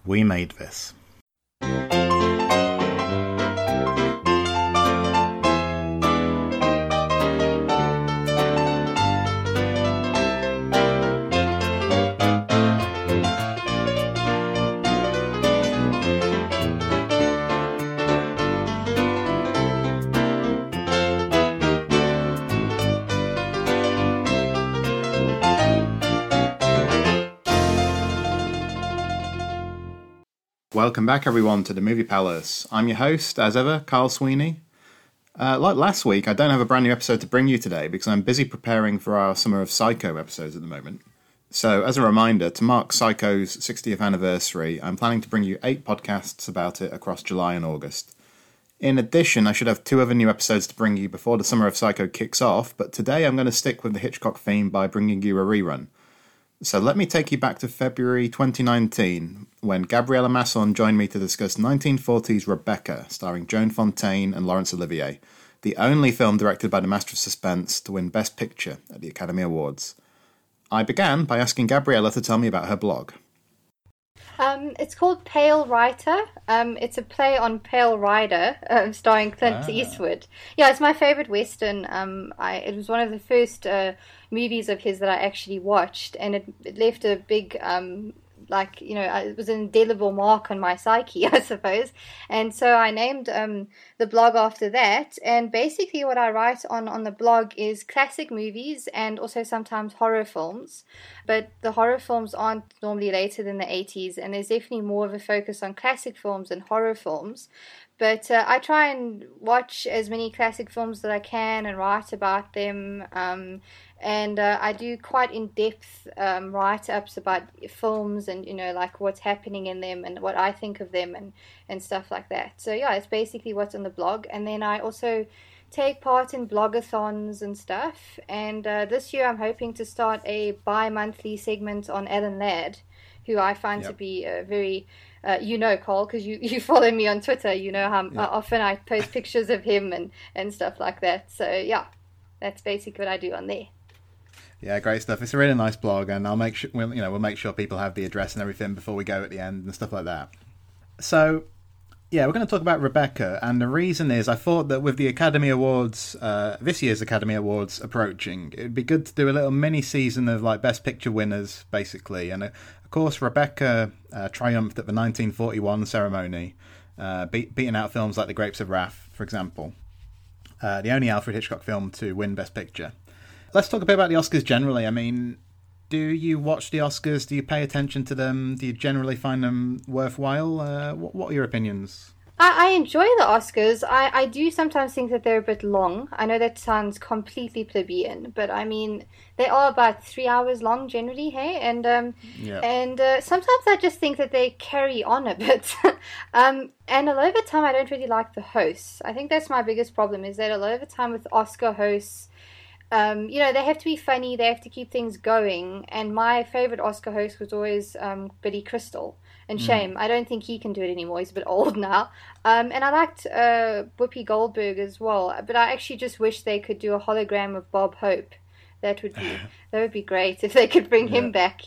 We made this. Welcome back, everyone, to the Movie Palace. I'm your host, as ever, Carl Sweeney. Like last week, I don't have a brand new episode to bring you today because I'm busy preparing for our Summer of Psycho episodes at the moment. So, as a reminder, to mark Psycho's 60th anniversary, I'm planning to bring you 8 podcasts about it across July and August. In addition, I should have 2 other new episodes to bring you before the Summer of Psycho kicks off, but today I'm going to stick with the Hitchcock theme by bringing you a rerun. So let me take you back to February 2019, when Gabriella Masson joined me to discuss 1940's Rebecca, starring Joan Fontaine and Laurence Olivier, the only film directed by the master of suspense to win Best Picture at the Academy Awards. I began by asking Gabriella to tell me about her blog. It's called Pale Writer. It's a play on Pale Rider, starring Clint Eastwood. Yeah, it's my favorite Western. It was one of the first movies of his that I actually watched, and it left a big, it was an indelible mark on my psyche, I suppose. And so I named the blog after that. And basically what I write on the blog is classic movies and also sometimes horror films. But the horror films aren't normally later than the 80s, and there's definitely more of a focus on classic films and horror films. But I try and watch as many classic films that I can and write about them. And I do quite in-depth write-ups about films and, like what's happening in them and what I think of them and stuff like that. So, yeah, it's basically what's on the blog. And then I also take part in blogathons and stuff. And this year I'm hoping to start a bi-monthly segment on Alan Ladd, who I find to be a very... Cole, because you follow me on Twitter, you know how often I post pictures of him and stuff like that. So, yeah, that's basically what I do on there. Yeah, great stuff. It's a really nice blog, and I'll make sure we'll make sure people have the address and everything before we go at the end and stuff like that. So, yeah, we're going to talk about Rebecca, and the reason is I thought that with the Academy Awards, this year's Academy Awards approaching, it'd be good to do a little mini season of like Best Picture winners, basically. And of course, Rebecca triumphed at the 1941 ceremony, beating out films like The Grapes of Wrath, for example, the only Alfred Hitchcock film to win Best Picture. Let's talk a bit about the Oscars generally. I mean, do you watch the Oscars? Do you pay attention to them? Do you generally find them worthwhile? What are your opinions? I enjoy the Oscars. I do sometimes think that they're a bit long. I know that sounds completely plebeian, but I mean, they are about 3 hours long generally, hey? And sometimes I just think that they carry on a bit. And a lot of the time I don't really like the hosts. I think that's my biggest problem, is that a lot of the time with Oscar hosts, they have to be funny, they have to keep things going. And my favorite Oscar host was always Billy Crystal. And shame, I don't think he can do it anymore. He's a bit old now. And I liked Whoopi Goldberg as well. But I actually just wish they could do a hologram of Bob Hope. That would be great if they could bring him back.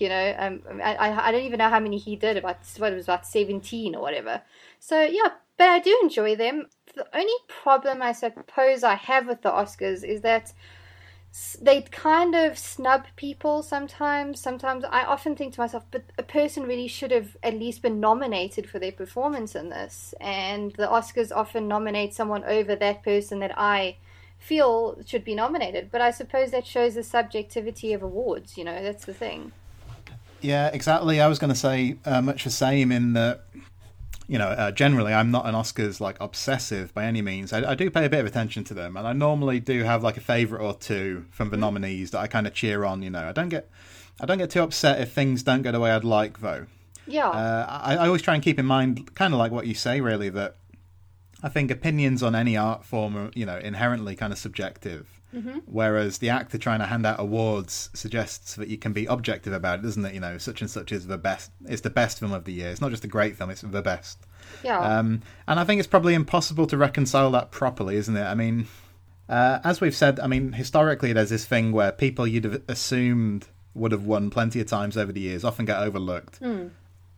I don't even know how many he did. About 17 or whatever. So yeah, but I do enjoy them. The only problem I suppose I have with the Oscars is that they kind of snub people sometimes. Sometimes I often think to myself, but a person really should have at least been nominated for their performance in this. And the Oscars often nominate someone over that person that I feel should be nominated. But I suppose that shows the subjectivity of awards, that's the thing. Yeah, exactly. I was going to say much the same in that, generally I'm not an Oscars obsessive by any means. I do pay a bit of attention to them, and I normally do have a favourite or two from the nominees that I kind of cheer on. I don't get too upset if things don't go the way I'd like, though. Yeah. I always try and keep in mind, kind of like what you say, really, that I think opinions on any art form are, inherently kind of subjective. Mm-hmm. Whereas the act of trying to hand out awards suggests that you can be objective about it, doesn't it? Such and such is the best. It's the best film of the year. It's not just a great film; it's the best. Yeah. And I think it's probably impossible to reconcile that properly, isn't it? I mean, as we've said, historically there's this thing where people you'd have assumed would have won plenty of times over the years often get overlooked.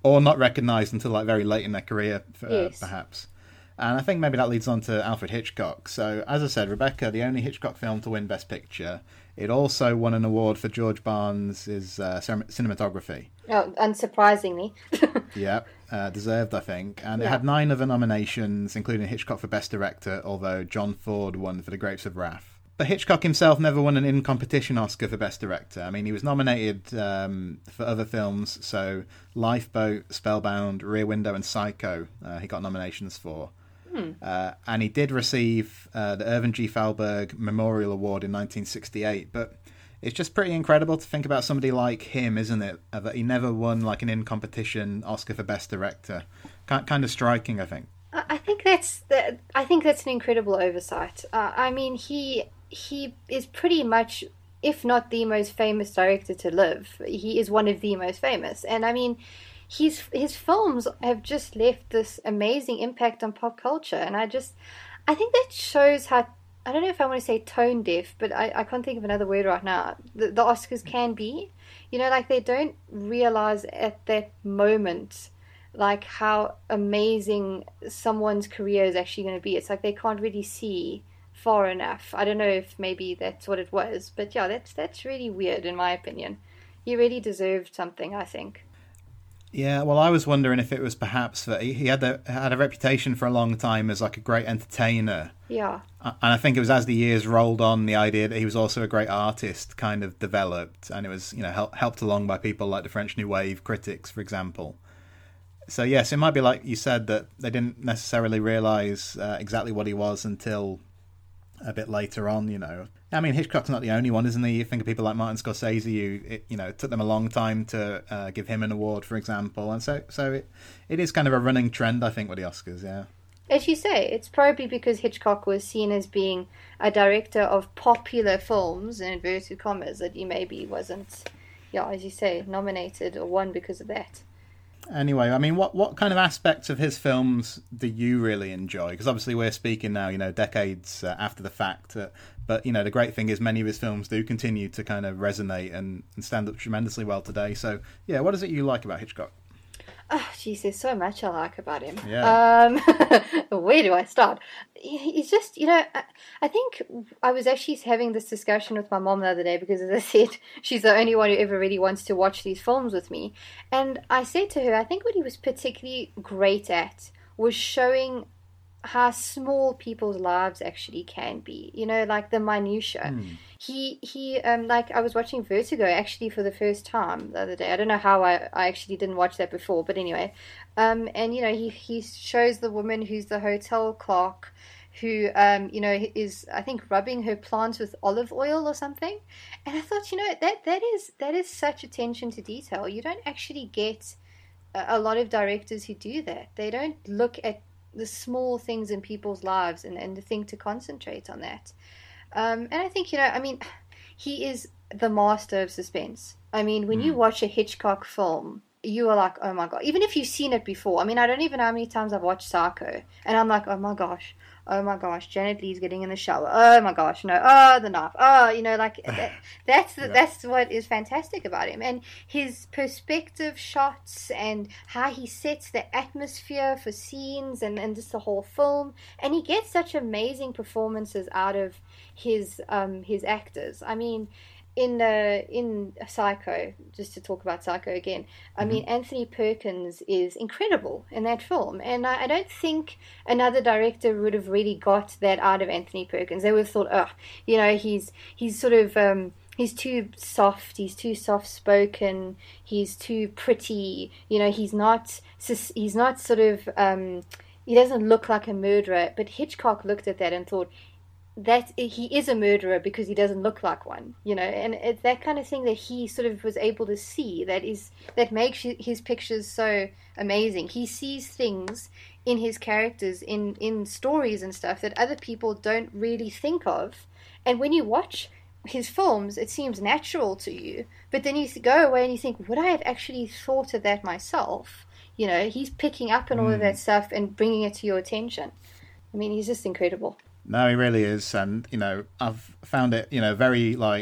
or not recognised until like very late in their career, Yes. perhaps. And I think maybe that leads on to Alfred Hitchcock. So, as I said, Rebecca, the only Hitchcock film to win Best Picture. It also won an award for George Barnes' cinematography. Oh, unsurprisingly. Yeah, deserved, I think. And it Yeah. had 9 other nominations, including Hitchcock for Best Director, although John Ford won for The Grapes of Wrath. But Hitchcock himself never won an in-competition Oscar for Best Director. I mean, he was nominated for other films, so Lifeboat, Spellbound, Rear Window and Psycho he got nominations for. And he did receive the Irvin G. Thalberg Memorial Award in 1968, but it's just pretty incredible to think about somebody like him, isn't it? That he never won like an in-competition Oscar for Best Director. Kind of striking, I think. I think that's an incredible oversight. I mean, he is pretty much, if not the most famous director to live, he is one of the most famous. And I mean, his films have just left this amazing impact on pop culture. And I think that shows how, I don't know if I want to say tone deaf, but I can't think of another word right now. The Oscars can be, like they don't realize at that moment like how amazing someone's career is actually going to be. It's like they can't really see far enough. I don't know if maybe that's what it was, but yeah, that's really weird in my opinion. He really deserved something, I think. Yeah, well, I was wondering if it was perhaps that he had a reputation for a long time as like a great entertainer. Yeah. And I think it was as the years rolled on, the idea that he was also a great artist kind of developed, and it was helped along by people like the French New Wave critics, for example. So yes, it might be like you said that they didn't necessarily realise exactly what he was until a bit later on. I mean, Hitchcock's not the only one, isn't he? You think of people like Martin Scorsese, it took them a long time to give him an award, for example, and so it is kind of a running trend, I think, with the Oscars. Yeah. As you say, it's probably because Hitchcock was seen as being a director of popular films, in inverted commas, that he maybe wasn't, as you say, nominated or won because of that. Anyway, I mean, what kind of aspects of his films do you really enjoy? Because obviously we're speaking now, decades after the fact. But, the great thing is many of his films do continue to kind of resonate and stand up tremendously well today. So, yeah, what is it you like about Hitchcock? Oh, geez, there's so much I like about him. Yeah. Where do I start? He's just, I think I was actually having this discussion with my mom the other day because, as I said, she's the only one who ever really wants to watch these films with me. And I said to her, I think what he was particularly great at was showing how small people's lives actually can be, like the minutiae. He like I was watching Vertigo actually for the first time the other day. I don't know how I actually didn't watch that before, but anyway, and he shows the woman who's the hotel clerk who is, I think, rubbing her plants with olive oil or something. And I thought, that is such attention to detail. You don't actually get a lot of directors who do that. They don't look at the small things in people's lives and think to concentrate on that. And I think, he is the master of suspense. I mean, when you watch a Hitchcock film, you are like, oh my God. Even if you've seen it before. I mean, I don't even know how many times I've watched Psycho. And I'm like, oh my gosh, Janet Leigh's getting in the shower. Oh my gosh, no, the knife. That's what is fantastic about him. And his perspective shots and how he sets the atmosphere for scenes and just the whole film. And he gets such amazing performances out of his actors. I mean, in Psycho, just to talk about Psycho again, I mean, Anthony Perkins is incredible in that film, and I don't think another director would have really got that out of Anthony Perkins. They would have thought, he's sort of he's too soft, he's too soft spoken, he's too pretty, he's not sort of he doesn't look like a murderer. But Hitchcock looked at that and thought that he is a murderer because he doesn't look like one, and it's that kind of thing that he sort of was able to see that makes his pictures so amazing. He sees things in his characters, in stories and stuff that other people don't really think of, and when you watch his films, it seems natural to you, but then you go away and you think, would I have actually thought of that myself? He's picking up on all of that stuff and bringing it to your attention. I mean, he's just incredible. No, he really is, and I've found it very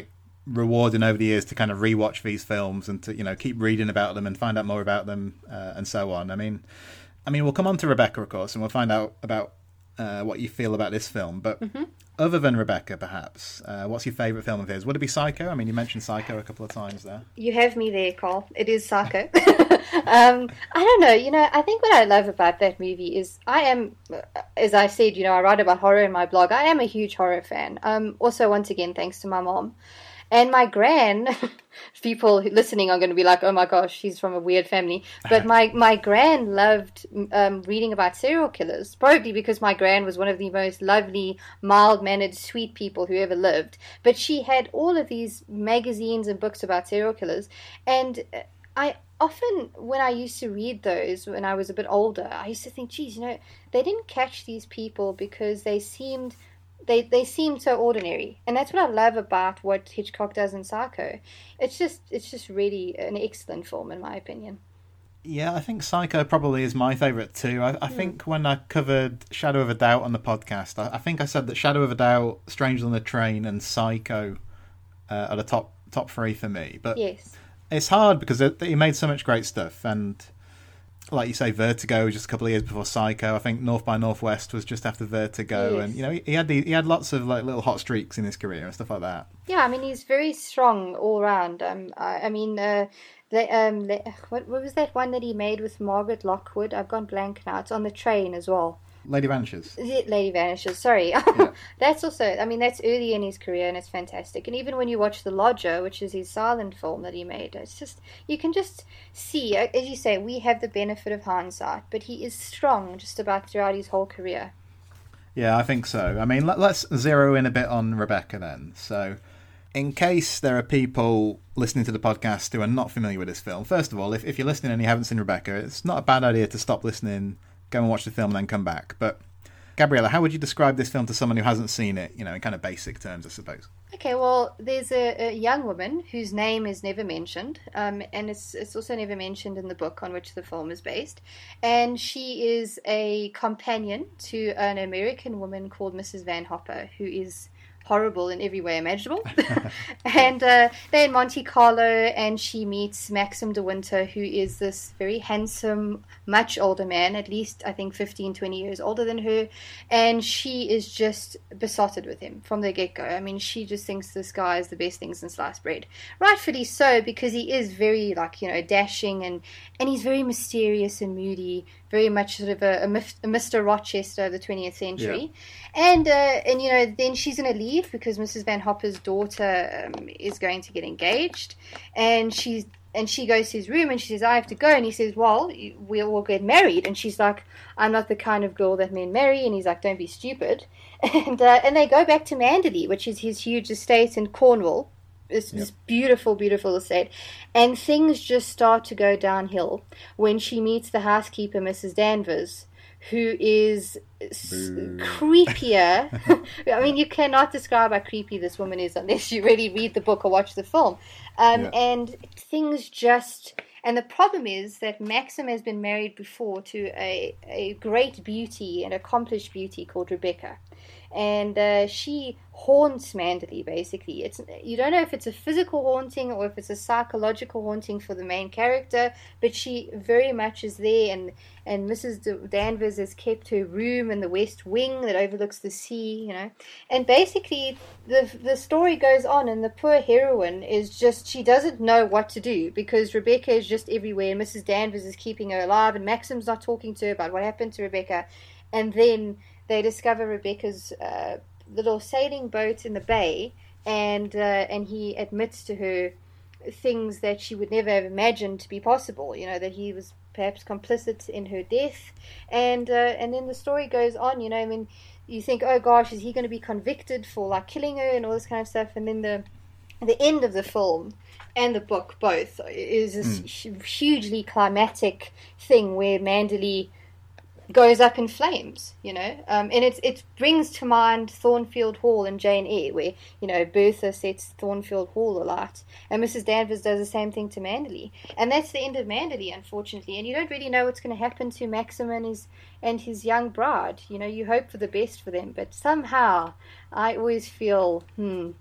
rewarding over the years to kind of rewatch these films and to, you know, keep reading about them and find out more about them and so on. I mean, we'll come on to Rebecca, of course, and we'll find out about what you feel about this film. But other than Rebecca, perhaps, what's your favourite film of his? Would it be Psycho? I mean, you mentioned Psycho a couple of times there. You have me there, Carl. It is Psycho. I don't know. You know, I think what I love about that movie is I am, as I said, you know, I write about horror in my blog. I am a huge horror fan. Also, once again, thanks to my mom. And my gran, people listening are going to be like, oh my gosh, she's from a weird family. But my gran loved reading about serial killers, probably because my gran was one of the most lovely, mild-mannered, sweet people who ever lived. But she had all of these magazines and books about serial killers. And I often, when I used to read those when I was a bit older, I used to think, geez, you know, they didn't catch these people because they seemed so ordinary, and that's what I love about what Hitchcock does in Psycho. It's just really an excellent film, in my opinion. Yeah, I think Psycho probably is my favourite too. I think when I covered Shadow of a Doubt on the podcast, I think I said that Shadow of a Doubt, Strangers on the Train, and Psycho are the top three for me. But yes, it's hard because he made so much great stuff, and like you say, Vertigo was just a couple of years before Psycho. I think North by Northwest was just after Vertigo, yes. And you know he had lots of like little hot streaks in his career and stuff like that. Yeah, I mean he's very strong all round. What was that one that he made with Margaret Lockwood? I've gone blank now. It's on the train as well. Lady Vanishes. Lady Vanishes, sorry. Yeah. That's also, I mean, that's early in his career and it's fantastic. And even when you watch The Lodger, which is his silent film that he made, it's just, you can just see, as you say, we have the benefit of hindsight, but he is strong just about throughout his whole career. Yeah, I think so. I mean, let's zero in a bit on Rebecca then. So, in case there are people listening to the podcast who are not familiar with this film, first of all, if you're listening and you haven't seen Rebecca, it's not a bad idea to stop listening, go and watch the film and then come back. But Gabriella, how would you describe this film to someone who hasn't seen it, you know, in kind of basic terms, I suppose? Okay, well, there's a young woman whose name is never mentioned, and it's also never mentioned in the book on which the film is based. And she is a companion to an American woman called Mrs. Van Hopper, who is horrible in every way imaginable. And they're in Monte Carlo, and she meets Maxim de Winter, who is this very handsome, much older man, at least I think 15, 20 years older than her, and she is just besotted with him from the get-go. I mean, she just thinks this guy is the best thing since sliced bread. Rightfully so, because he is very, like, you know, dashing, and he's very mysterious and moody, very much sort of a Mr. Rochester of the 20th century. Yeah. And you know, then she's going to leave because Mrs. Van Hopper's daughter is going to get engaged, and she goes to his room and she says, I have to go. And he says, well, we'll get married. And she's like, I'm not the kind of girl that men marry. And he's like, don't be stupid. And they go back to Manderley, which is his huge estate in Cornwall. This beautiful, beautiful estate. And things just start to go downhill when she meets the housekeeper, Mrs. Danvers, who is creepier. I mean, you cannot describe how creepy this woman is unless you really read the book or watch the film. And things just... And the problem is that Maxim has been married before to a great beauty, an accomplished beauty called Rebecca. And she haunts Manderley, basically. You don't know if it's a physical haunting or if it's a psychological haunting for the main character, but she very much is there, and Mrs. Danvers has kept her room in the West Wing that overlooks the sea, you know. And basically, the story goes on, and the poor heroine is just, she doesn't know what to do, because Rebecca is just everywhere, and Mrs. Danvers is keeping her alive, and Maxim's not talking to her about what happened to Rebecca. And then they discover Rebecca's little sailing boat in the bay, and he admits to her things that she would never have imagined to be possible. You know, that he was perhaps complicit in her death, and then the story goes on. You know, I mean, you think, oh gosh, is he going to be convicted for like killing her and all this kind of stuff? And then the end of the film and the book both is this hugely climatic thing where Manderley goes up in flames, you know, and it brings to mind Thornfield Hall in Jane Eyre, where, you know, Bertha sets Thornfield Hall alight, and Mrs. Danvers does the same thing to Manderley, and that's the end of Manderley, unfortunately. And you don't really know what's going to happen to Maxim and his young bride. You know, you hope for the best for them, but somehow I always feel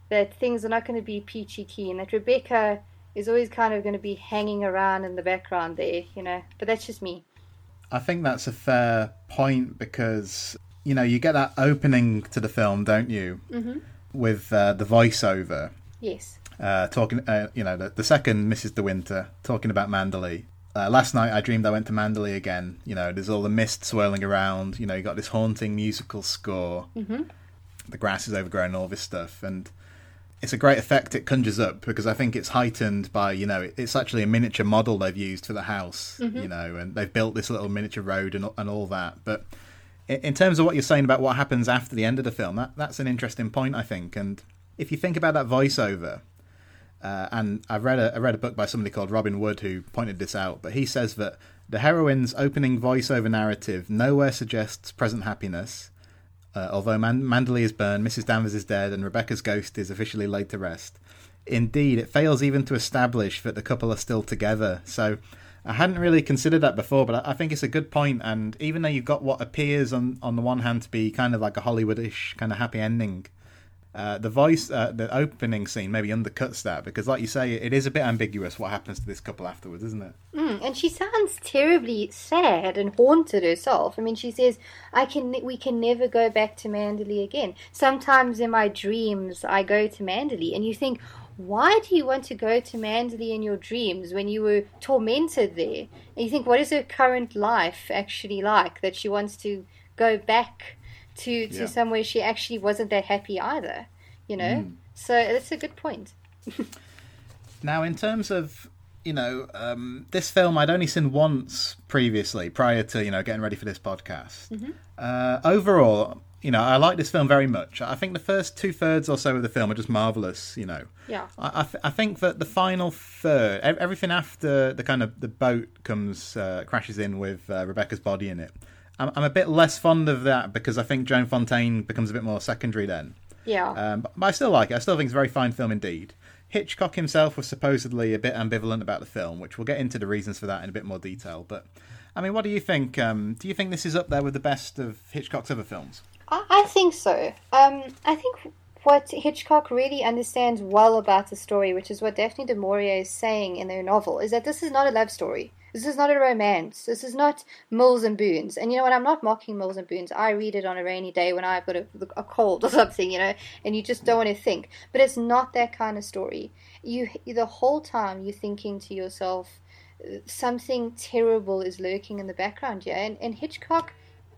that things are not going to be peachy keen, that Rebecca is always kind of going to be hanging around in the background there, But that's just me. I think that's a fair point because, you get that opening to the film, don't you? Mm-hmm. With the voiceover. Yes. Talking, the second Mrs. De Winter talking about Manderley. Last night I dreamed I went to Manderley again. There's all the mist swirling around. You got this haunting musical score. Mm-hmm. The grass is overgrown, all this stuff. And it's a great effect it conjures up because I think it's heightened by, it's actually a miniature model they've used for the house, Mm-hmm. And they've built this little miniature road and all that. But in terms of what you're saying about what happens after the end of the film, that's an interesting point, I think. And if you think about that voiceover, and I read a book by somebody called Robin Wood who pointed this out, but he says that the heroine's opening voiceover narrative nowhere suggests present happiness. Although Manderley is burned, Mrs. Danvers is dead, and Rebecca's ghost is officially laid to rest. Indeed, it fails even to establish that the couple are still together. So I hadn't really considered that before, but I think it's a good point. And even though you've got what appears on the one hand to be kind of like a Hollywoodish kind of happy ending, the opening scene maybe undercuts that because, like you say, it is a bit ambiguous what happens to this couple afterwards, isn't it? And she sounds terribly sad and haunted herself. I mean, she says, we can never go back to Manderley again. Sometimes in my dreams, I go to Manderley. And you think, why do you want to go to Manderley in your dreams when you were tormented there? And you think, what is her current life actually like that she wants to go back to somewhere she actually wasn't that happy either, So that's a good point. Now, in terms of, this film I'd only seen once previously, prior to, getting ready for this podcast. Mm-hmm. Overall, I like this film very much. I think the first 2/3 or so of the film are just marvellous, Yeah. I think that the final third, everything after the boat crashes in with Rebecca's body in it, I'm a bit less fond of that because I think Joan Fontaine becomes a bit more secondary then. Yeah. But I still like it. I still think it's a very fine film indeed. Hitchcock himself was supposedly a bit ambivalent about the film, which we'll get into the reasons for that in a bit more detail. But, I mean, what do you think? Do you think this is up there with the best of Hitchcock's other films? I think so. I think what Hitchcock really understands well about the story, which is what Daphne du Maurier is saying in their novel, is that this is not a love story. This is not a romance. This is not Mills and Boons. And you know what? I'm not mocking Mills and Boons. I read it on a rainy day when I've got a cold or something, and you just don't want to think. But it's not that kind of story. The whole time you're thinking to yourself, something terrible is lurking in the background here. And Hitchcock,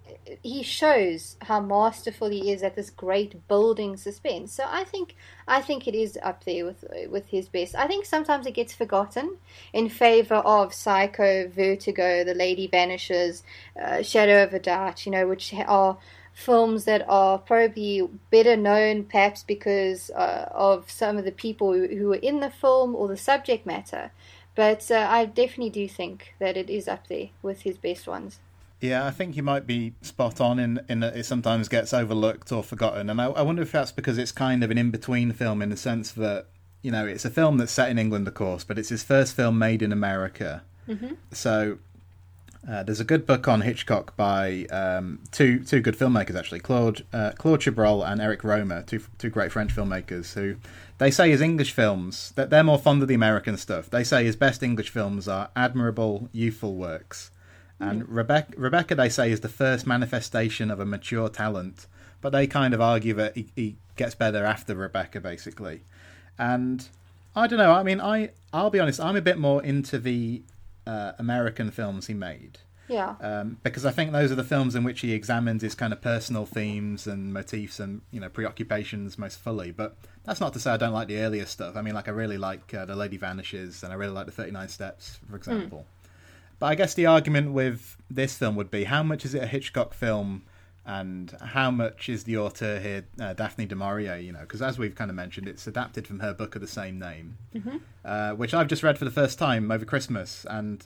he shows how masterful he is at this great building suspense. So I think it is up there with his best. I think sometimes it gets forgotten in favor of Psycho, Vertigo, The Lady Vanishes, Shadow of a Doubt, which are films that are probably better known perhaps because of some of the people who were in the film or the subject matter. But I definitely do think that it is up there with his best ones. Yeah, I think you might be spot on in that it sometimes gets overlooked or forgotten. And I wonder if that's because it's kind of an in-between film in the sense that, it's a film that's set in England, of course, but it's his first film made in America. Mm-hmm. So there's a good book on Hitchcock by two good filmmakers, actually, Claude Chabrol and Eric Romer, two great French filmmakers who they say his English films, that they're more fond of the American stuff. They say his best English films are admirable, youthful works. And Rebecca, they say, is the first manifestation of a mature talent. But they kind of argue that he gets better after Rebecca, basically. And I don't know. I mean, I'll be honest. I'm a bit more into the American films he made. Yeah. Because I think those are the films in which he examines his kind of personal themes and motifs and, preoccupations most fully. But that's not to say I don't like the earlier stuff. I mean, I really like The Lady Vanishes, and I really like The 39 Steps, for example. But I guess the argument with this film would be, how much is it a Hitchcock film and how much is the author here, Daphne du Maurier, because as we've kind of mentioned, it's adapted from her book of the same name, which I've just read for the first time over Christmas and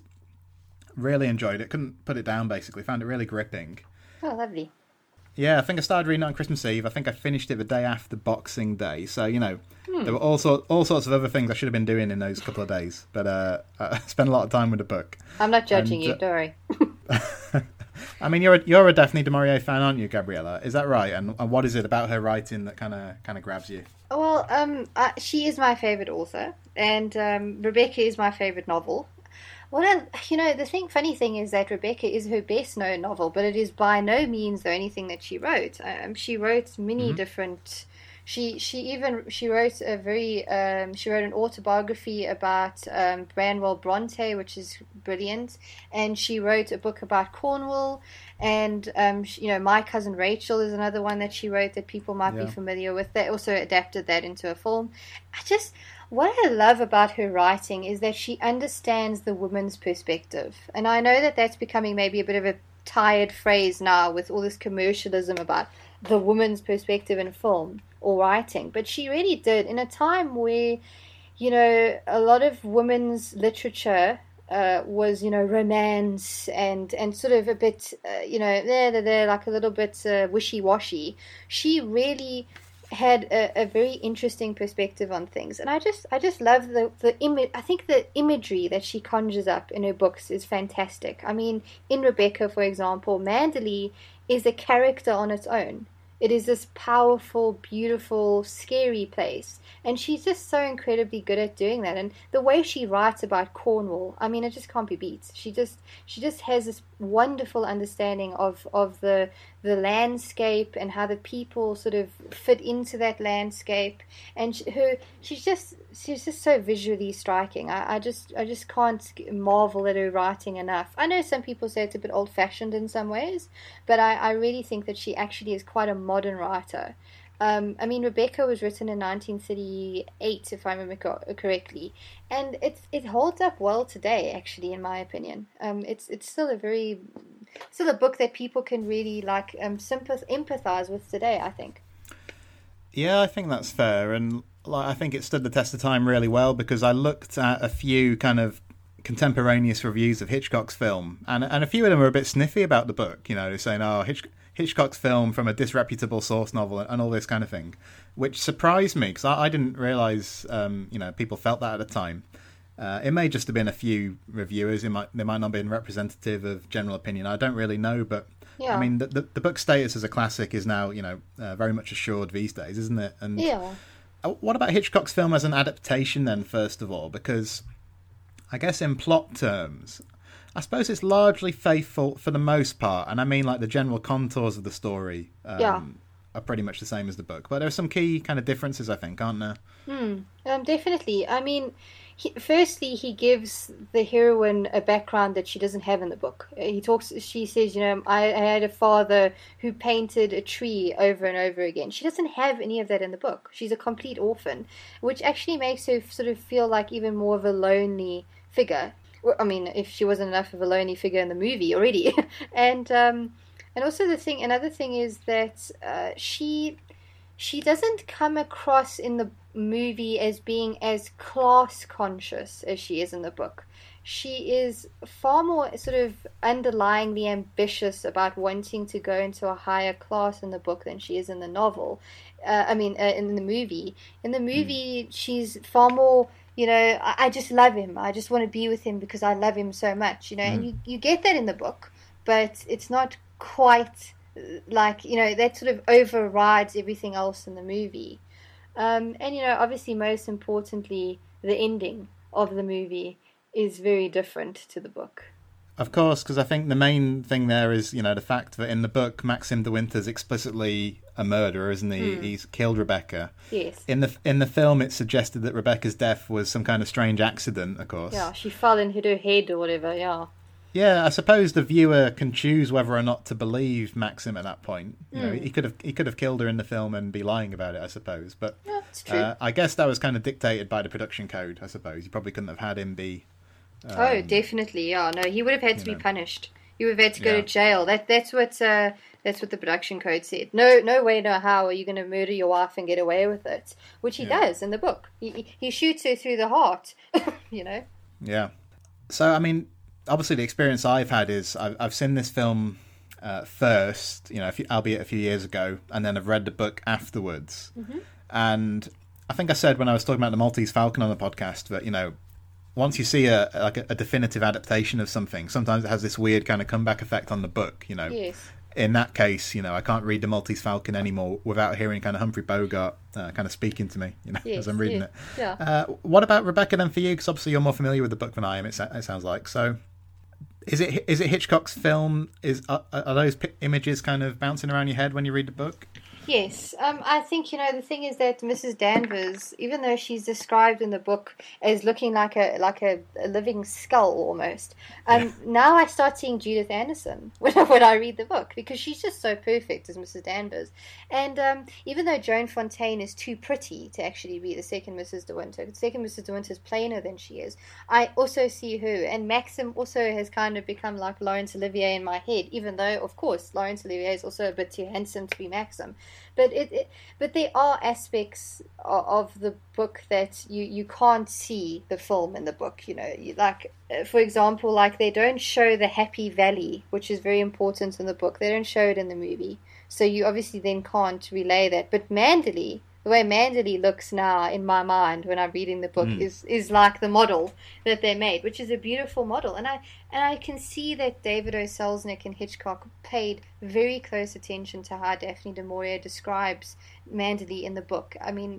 really enjoyed it. Couldn't put it down, basically. Found it really gripping. Oh, lovely. Yeah, I think I started reading it on Christmas Eve. I think I finished it the day after Boxing Day. So, there were all sorts of other things I should have been doing in those couple of days. But I spent a lot of time with the book. I'm not judging you, don't worry. I mean, you're a Daphne du Maurier fan, aren't you, Gabriella? Is that right? And what is it about her writing that kind of grabs you? Well, she is my favorite author, and Rebecca is my favorite novel. The funny thing is that Rebecca is her best known novel, but it is by no means the only thing that she wrote. She wrote many different. She wrote she wrote an autobiography about Branwell Bronte, which is brilliant, and she wrote a book about Cornwall, and My Cousin Rachel is another one that she wrote that people might be familiar with. They also adapted that into a film. What I love about her writing is that she understands the woman's perspective. And I know that that's becoming maybe a bit of a tired phrase now with all this commercialism about the woman's perspective in film or writing. But she really did, in a time where, a lot of women's literature was, romance and sort of a bit, they're like a little bit wishy-washy. She really had a very interesting perspective on things, and I just love the image. I think the imagery that she conjures up in her books is fantastic. I mean, in Rebecca, for example, Manderley is a character on its own. It is this powerful, beautiful, scary place, and she's just so incredibly good at doing that. And the way she writes about Cornwall, I mean, it just can't be beat. She just has this wonderful understanding of the landscape and how the people sort of fit into that landscape. And she's just so visually striking. I just can't marvel at her writing enough. I know some people say it's a bit old-fashioned in some ways, but I really think that she actually is quite a modern writer. I mean, Rebecca was written in 1938, if I remember correctly, and it holds up well today, actually, in my opinion. It's still a book that people can really empathize with today, I think. Yeah, I think that's fair, and I think it stood the test of time really well, because I looked at a few kind of contemporaneous reviews of Hitchcock's film, and a few of them were a bit sniffy about the book, saying, Hitchcock's film from a disreputable source novel and all this kind of thing, which surprised me, because I didn't realise, people felt that at the time. It may just have been a few reviewers. They might not have been representative of general opinion. I don't really know, but I mean, the book's status as a classic is now, very much assured these days, isn't it? And what about Hitchcock's film as an adaptation then, first of all? Because I guess in plot terms, I suppose it's largely faithful for the most part, and I mean, like, the general contours of the story are pretty much the same as the book. But there are some key kind of differences, I think, aren't there? Definitely. I mean, firstly, he gives the heroine a background that she doesn't have in the book. She says, I had a father who painted a tree over and over again. She doesn't have any of that in the book. She's a complete orphan, which actually makes her sort of feel like even more of a lonely figure. I mean, if she wasn't enough of a lonely figure in the movie already. And also another thing is that she doesn't come across in the movie as being as class conscious as she is in the book. She is far more sort of underlyingly ambitious about wanting to go into a higher class in the book than she is in the novel. In the movie. In the movie, she's far more, I just love him. I just want to be with him because I love him so much, and you get that in the book, but it's not quite like, that sort of overrides everything else in the movie. Obviously, most importantly, the ending of the movie is very different to the book. Of course, because I think the main thing there is, the fact that in the book, Maxim de Winter's explicitly a murderer, isn't he? He's killed Rebecca. Yes. In the film, it's suggested that Rebecca's death was some kind of strange accident, of course. Yeah, she fell and hit her head or whatever, yeah. Yeah, I suppose the viewer can choose whether or not to believe Maxim at that point. He could have killed her in the film and be lying about it, I suppose. But yeah, it's true. I guess that was kind of dictated by the production code, I suppose. You probably couldn't have had him be... oh, definitely, yeah. No, he would have had to be punished. He would have had to go to jail. That's what the production code said. No way, no how are you going to murder your wife and get away with it? Which he does in the book. He shoots her through the heart, Yeah. So, I mean, obviously the experience I've had is I've seen this film first, albeit a few years ago, and then I've read the book afterwards. Mm-hmm. And I think I said when I was talking about the Maltese Falcon on the podcast that, once you see a definitive adaptation of something, sometimes it has this weird kind of comeback effect on the book. Yes. In that case, I can't read The Maltese Falcon anymore without hearing kind of Humphrey Bogart kind of speaking to me, Yes, as I'm reading yes. it. Yeah. What about Rebecca then for you? Because obviously you're more familiar with the book than I am. It sounds like so. Is it Hitchcock's film? Are those images kind of bouncing around your head when you read the book? Yes, I think the thing is that Mrs. Danvers, even though she's described in the book as looking like a living skull almost, now I start seeing Judith Anderson when I read the book because she's just so perfect as Mrs. Danvers, and even though Joan Fontaine is too pretty to actually be the second Mrs. De Winter, the second Mrs. De Winter is plainer than she is. I also see her, and Maxim also has kind of become like Laurence Olivier in my head, even though of course Laurence Olivier is also a bit too handsome to be Maxim. But there are aspects of the book that you can't see the film in the book. For example, like they don't show the Happy Valley, which is very important in the book. They don't show it in the movie, so you obviously then can't relay that. But Manderley, the way Manderley looks now in my mind when I'm reading the book is like the model that they made, which is a beautiful model. And I can see that David O. Selznick and Hitchcock paid very close attention to how Daphne du Maurier describes Manderley in the book. I mean,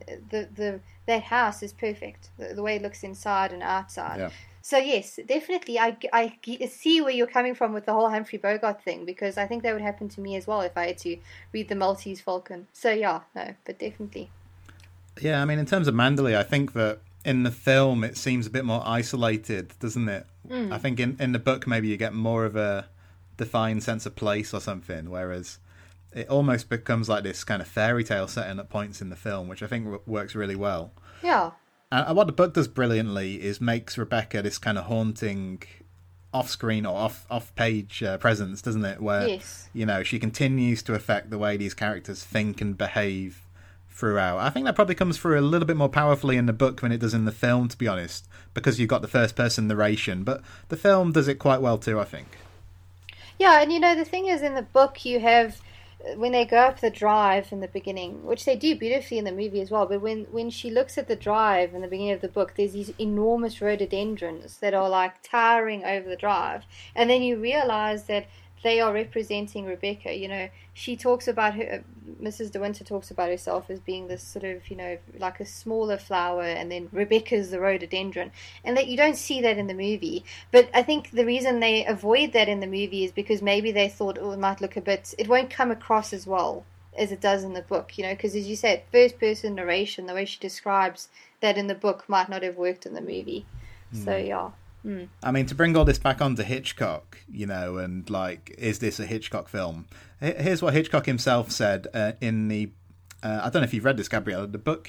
that house is perfect, the way it looks inside and outside. Yeah. So yes, definitely, I see where you're coming from with the whole Humphrey Bogart thing, because I think that would happen to me as well if I had to read The Maltese Falcon. So yeah, no, but definitely. Yeah, I mean, in terms of Manderley, I think that in the film it seems a bit more isolated, doesn't it? I think in the book maybe you get more of a defined sense of place or something, whereas it almost becomes like this kind of fairy tale setting at points in the film, which I think works really well. Yeah. And what the book does brilliantly is makes Rebecca this kind of haunting off-screen or off-page presence, doesn't it? Where, yes. She continues to affect the way these characters think and behave throughout. I think that probably comes through a little bit more powerfully in the book than it does in the film, to be honest, because you've got the first-person narration. But the film does it quite well too, I think. Yeah, and the thing is, in the book you have, when they go up the drive in the beginning, which they do beautifully in the movie as well, but when she looks at the drive in the beginning of the book, there's these enormous rhododendrons that are like towering over the drive, and then you realize that they are representing Rebecca. She talks about her, Mrs. De Winter talks about herself as being this sort of, like a smaller flower, and then Rebecca's the rhododendron. And that you don't see that in the movie. But I think the reason they avoid that in the movie is because maybe they thought, it might look it won't come across as well as it does in the book, because as you said, first person narration, the way she describes that in the book might not have worked in the movie. So, yeah. I mean, to bring all this back onto Hitchcock, and like, is this a Hitchcock film? Here's what Hitchcock himself said in the, I don't know if you've read this, Gabriella, the book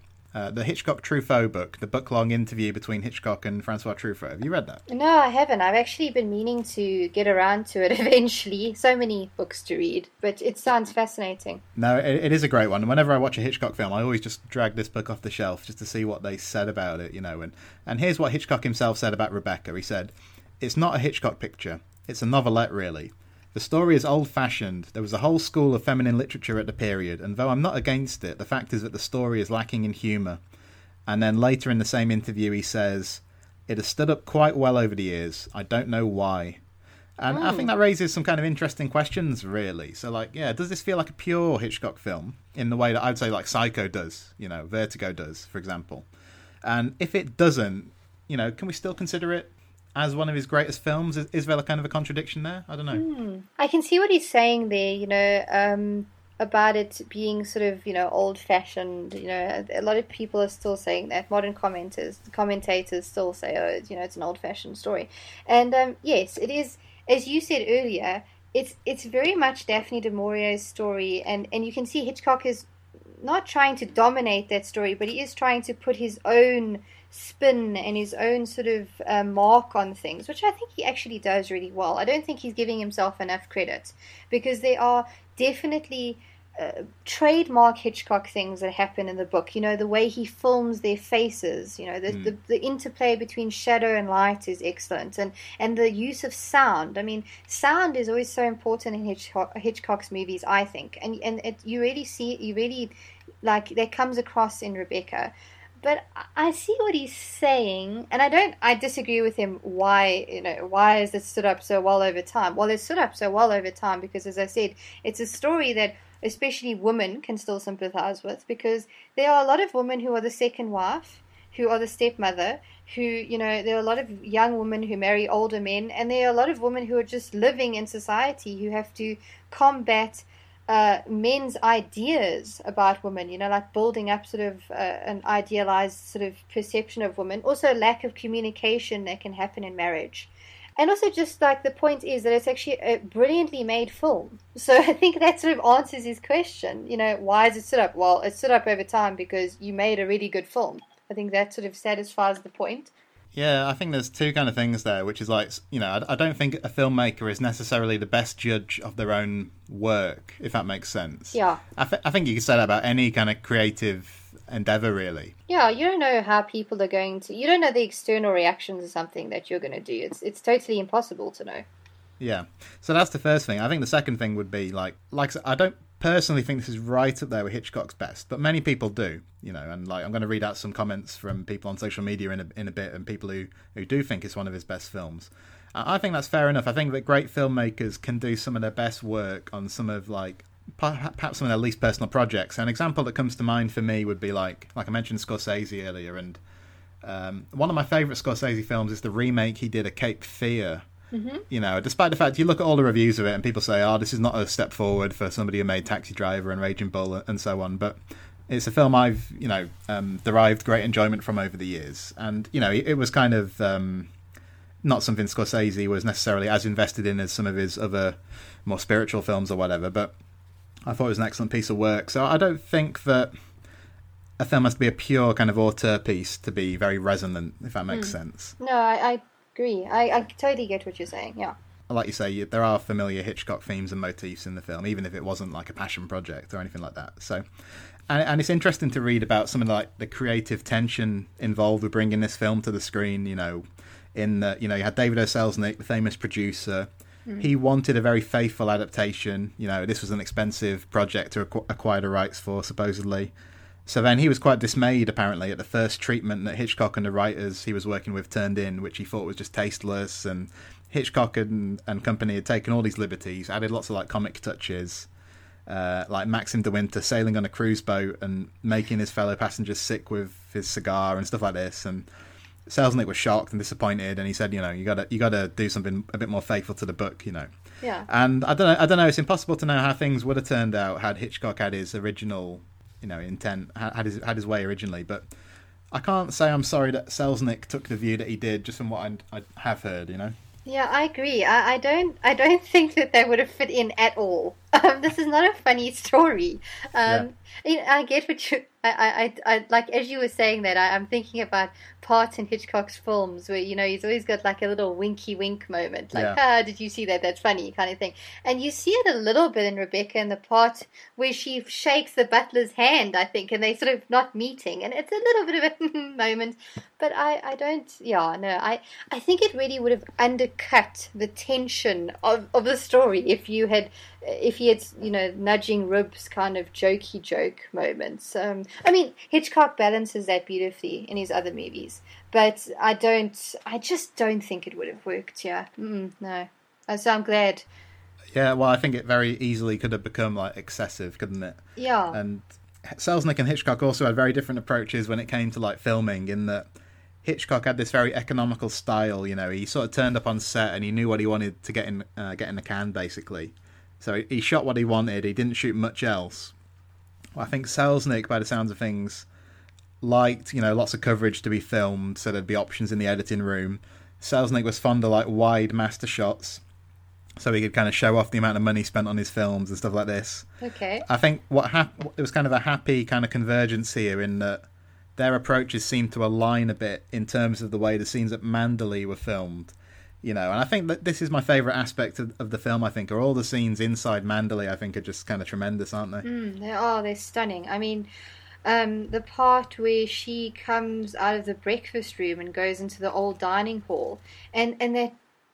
the Hitchcock Truffaut book, the book-long interview between Hitchcock and Francois Truffaut. Have you read that? No, I haven't. I've actually been meaning to get around to it eventually. So many books to read, but it sounds fascinating. No, it is a great one. Whenever I watch a Hitchcock film, I always just drag this book off the shelf just to see what they said about it, And here's what Hitchcock himself said about Rebecca. He said, "It's not a Hitchcock picture. It's a novelette, really. The story is old-fashioned. There was a whole school of feminine literature at the period, and though I'm not against it, the fact is that the story is lacking in humour." And then later in the same interview he says, "It has stood up quite well over the years. I don't know why." And I think that raises some kind of interesting questions, really. So, does this feel like a pure Hitchcock film in the way that I'd say, like, Psycho does, Vertigo does, for example? And if it doesn't, can we still consider it as one of his greatest films? Is there a kind of a contradiction there? I don't know. I can see what he's saying there, about it being sort of, old-fashioned. A lot of people are still saying that. Modern commentators still say, it's an old-fashioned story. And, yes, it is, as you said earlier, it's very much Daphne du Maurier's story, and you can see Hitchcock is not trying to dominate that story, but he is trying to put his own spin and his own sort of mark on things, which I think he actually does really well. I don't think he's giving himself enough credit, because there are definitely trademark Hitchcock things that happen in the book. The way he films their faces, the interplay between shadow and light is excellent, and the use of sound. I mean, sound is always so important in Hitchcock's movies, I think, and you really see, like, that comes across in Rebecca. but I see what he's saying, and I disagree with him. Why has it stood up so well over time? Well, it stood up so well over time because, as I said, it's a story that especially women can still sympathize with, because there are a lot of women who are the second wife, who are the stepmother, there are a lot of young women who marry older men, and there are a lot of women who are just living in society who have to combat men's ideas about women, like building up sort of an idealized sort of perception of women. Also, lack of communication that can happen in marriage. And also, just like the point is that it's actually a brilliantly made film. So I think that sort of answers his question. Why is it stood up? Well, it stood up over time because you made a really good film. I think that sort of satisfies the point. Yeah, I think there's two kind of things there, which is like, I don't think a filmmaker is necessarily the best judge of their own work, if that makes sense. Yeah. I think you can say that about any kind of creative endeavor, really. Yeah, you don't know how people are going to... You don't know the external reactions of something that you're going to do. It's totally impossible to know. Yeah. So that's the first thing. I think the second thing would be, like I don't personally think this is right up there with Hitchcock's best, but many people do, and like I'm going to read out some comments from people on social media in a bit, and people who do think it's one of his best films. I think that's fair enough. I think that great filmmakers can do some of their best work on some of, like, perhaps some of their least personal projects. An example that comes to mind for me would be like I mentioned Scorsese earlier, and one of my favourite Scorsese films is the remake he did of Cape Fear. Mm-hmm. Despite the fact you look at all the reviews of it and people say, oh, this is not a step forward for somebody who made Taxi Driver and Raging Bull and so on, but it's a film I've derived great enjoyment from over the years, and it was kind of not something Scorsese was necessarily as invested in as some of his other more spiritual films or whatever, but I thought it was an excellent piece of work. So I don't think that a film has to be a pure kind of auteur piece to be very resonant, if that makes sense. No, I agree. I totally get what you're saying, yeah. Like you say, there are familiar Hitchcock themes and motifs in the film, even if it wasn't like a passion project or anything like that. So, and it's interesting to read about some of the creative tension involved with bringing this film to the screen. In that, you had David O. Selznick, the famous producer. He wanted a very faithful adaptation. This was an expensive project to acquire the rights for, supposedly. So then he was quite dismayed, apparently, at the first treatment that Hitchcock and the writers he was working with turned in, which he thought was just tasteless. And Hitchcock and company had taken all these liberties, added lots of comic touches, like Maxim de Winter sailing on a cruise boat and making his fellow passengers sick with his cigar and stuff like this. And Selznick was shocked and disappointed, and he said, you gotta do something a bit more faithful to the book, Yeah. And I don't know. It's impossible to know how things would have turned out had Hitchcock had his original intent, had his way originally, but I can't say I'm sorry that Selznick took the view that he did, just from what I have heard, Yeah, I agree. I don't think that they would have fit in at all. This is not a funny story. I get what you... I like, as you were saying that, I'm thinking about parts in Hitchcock's films where, he's always got like a little winky wink moment. Like, did you see that? That's funny, kind of thing. And you see it a little bit in Rebecca, in the part where she shakes the butler's hand, I think, and they sort of not meeting. And it's a little bit of a moment. But I don't... Yeah, no. I think it really would have undercut the tension of the story if he had, nudging Rib's kind of jokey joke moments. I mean, Hitchcock balances that beautifully in his other movies, but I just don't think it would have worked. Yeah, no. So I'm glad. Yeah, well, I think it very easily could have become excessive, couldn't it? Yeah. And Selznick and Hitchcock also had very different approaches when it came to filming. In that Hitchcock had this very economical style. He sort of turned up on set and he knew what he wanted to get in the can, basically. So he shot what he wanted. He didn't shoot much else. Well, I think Selznick, by the sounds of things, liked lots of coverage to be filmed, so there'd be options in the editing room. Selznick was fond of wide master shots, so he could kind of show off the amount of money spent on his films and stuff like this. Okay. I think it was kind of a happy kind of convergence here in that their approaches seemed to align a bit in terms of the way the scenes at Manderley were filmed. And I think that this is my favourite aspect of the film, I think, are all the scenes inside Manderley, I think, are just kind of tremendous, aren't they? They're stunning. I mean, the part where she comes out of the breakfast room and goes into the old dining hall, and that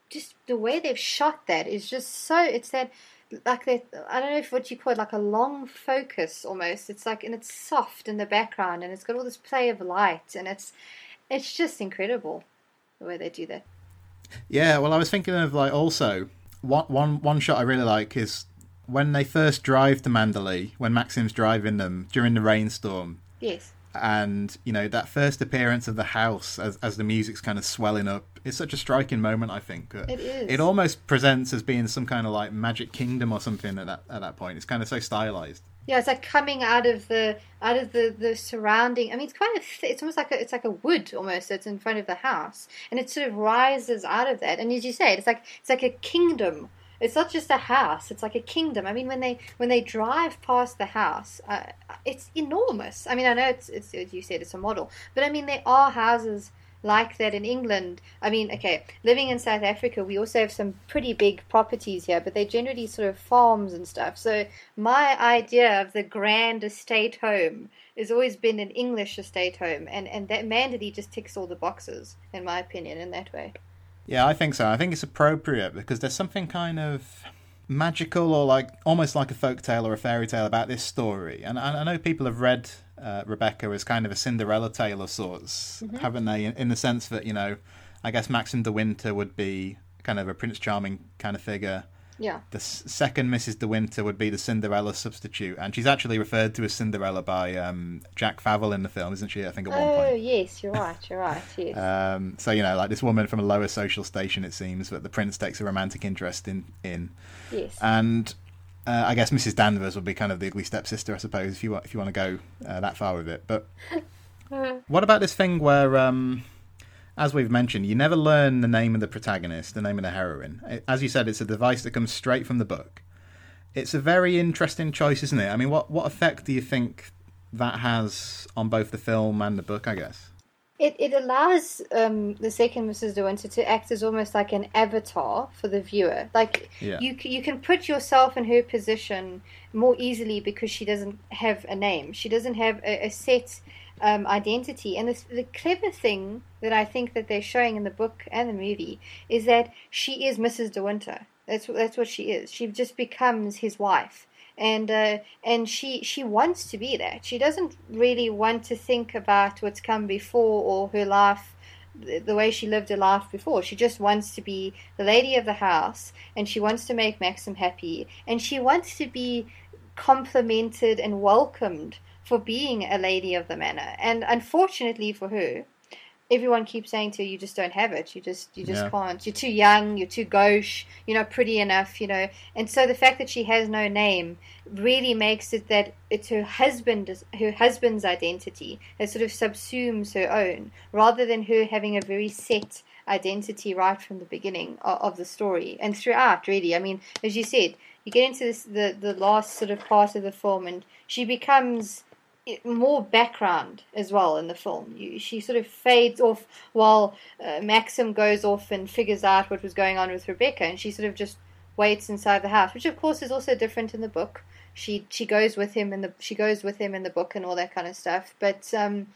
just the way they've shot that is just so, it's that, like that, I don't know if what you call it, like a long focus almost. It's like, and it's soft in the background, and it's got all this play of light, and it's just incredible the way they do that. Yeah, well, I was thinking of like also one shot I really like is when they first drive to Mandalay, when Maxim's driving them during the rainstorm. Yes. And, you know, that first appearance of the house as the music's kind of swelling up, it's such a striking moment, I think. It is. It almost presents as being some kind of like magic kingdom or something at that point. It's kind of so stylized. Yeah, it's like coming out of the surrounding. I mean, it's almost like it's like a wood almost that's in front of the house, and it sort of rises out of that. And as you say, it's like a kingdom. It's not just a house; it's like a kingdom. I mean, when they drive past the house, it's enormous. I mean, I know it's as you said, it's a model, but I mean, there are houses like that in England. I mean, okay, living in South Africa, we also have some pretty big properties here, but they're generally sort of farms and stuff. So my idea of the grand estate home has always been an English estate home, and that Mandalay just ticks all the boxes, in my opinion, in that way. Yeah, I think so. I think it's appropriate because there's something kind of magical or like almost like a folk tale or a fairy tale about this story. And I know people have read Rebecca as kind of a Cinderella tale of sorts, haven't they? In the sense that, you know, I guess Maxim de Winter would be kind of a Prince Charming kind of figure. Yeah. The second Mrs. de Winter would be the Cinderella substitute, and she's actually referred to as Cinderella by Jack Favell in the film, isn't she? I think at one point. Oh yes, you're right. Yes. So, you know, like this woman from a lower social station, it seems, that the prince takes a romantic interest in. Yes. And I guess Mrs. Danvers would be kind of the ugly stepsister, I suppose, if you want to go that far with it. But what about this thing where, as we've mentioned, you never learn the name of the protagonist, the name of the heroine. As you said, it's a device that comes straight from the book. It's a very interesting choice, isn't it? I mean, what effect do you think that has on both the film and the book, I guess? It allows the second Mrs. De Winter to act as almost like an avatar for the viewer. Like, you can put yourself in her position more easily because she doesn't have a name. She doesn't have a set identity. And the clever thing that I think that they're showing in the book and the movie is that she is Mrs. De Winter. That's what she is. She just becomes his wife. And she wants to be that. She doesn't really want to think about what's come before or her life, the way she lived her life before. She just wants to be the lady of the house, and she wants to make Maxim happy, and she wants to be complimented and welcomed for being a lady of the manor. And unfortunately for her, everyone keeps saying to her, you just don't have it. You just can't. You're too young. You're too gauche. You're not pretty enough, you know. And so the fact that she has no name really makes it that it's her husband's identity that sort of subsumes her own, rather than her having a very set identity right from the beginning of the story and throughout. Really, I mean, as you said, you get into the last sort of part of the film, and she becomes more background as well in the film. She sort of fades off while Maxim goes off and figures out what was going on with Rebecca, and she sort of just waits inside the house, which of course is also different in the book. She goes with him in the book and all that kind of stuff. But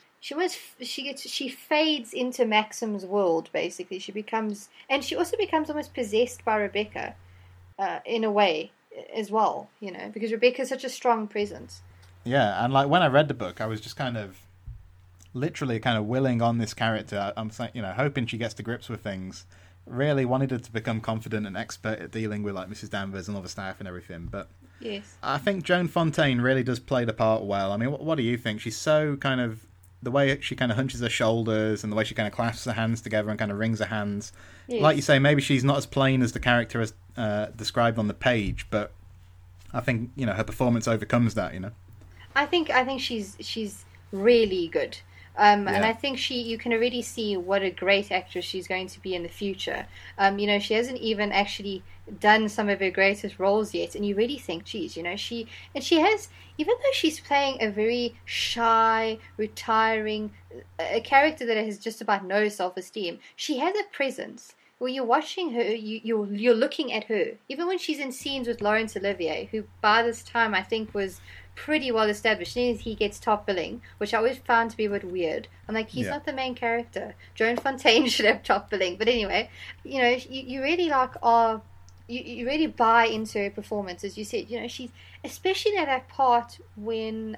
she fades into Maxim's world basically. She also becomes almost possessed by Rebecca in a way as well, you know, because Rebecca is such a strong presence. Yeah, and like when I read the book, I was just literally willing on this character. I'm saying, you know, hoping she gets to grips with things. Really wanted her to become confident and expert at dealing with like Mrs. Danvers and all the staff and everything. But yes, I think Joan Fontaine really does play the part well. I mean, what do you think? She's so the way she hunches her shoulders and the way she clasps her hands together and wrings her hands. Yes. Like you say, maybe she's not as plain as the character as described on the page, but I think, you know, her performance overcomes that, you know. I think she's really good, and I think you can already see what a great actress she's going to be in the future. You know, she hasn't even actually done some of her greatest roles yet, and you really think, geez, you know, she has, even though she's playing a very shy, retiring, a character that has just about no self-esteem, she has a presence. When you're watching her, you're looking at her. Even when she's in scenes with Laurence Olivier, who by this time I think was pretty well established. He gets top billing, which I always found to be a bit weird. I'm like, he's not the main character. Joan Fontaine should have top billing. But anyway, you really are. You really buy into her performance, as you said. She's especially at that part when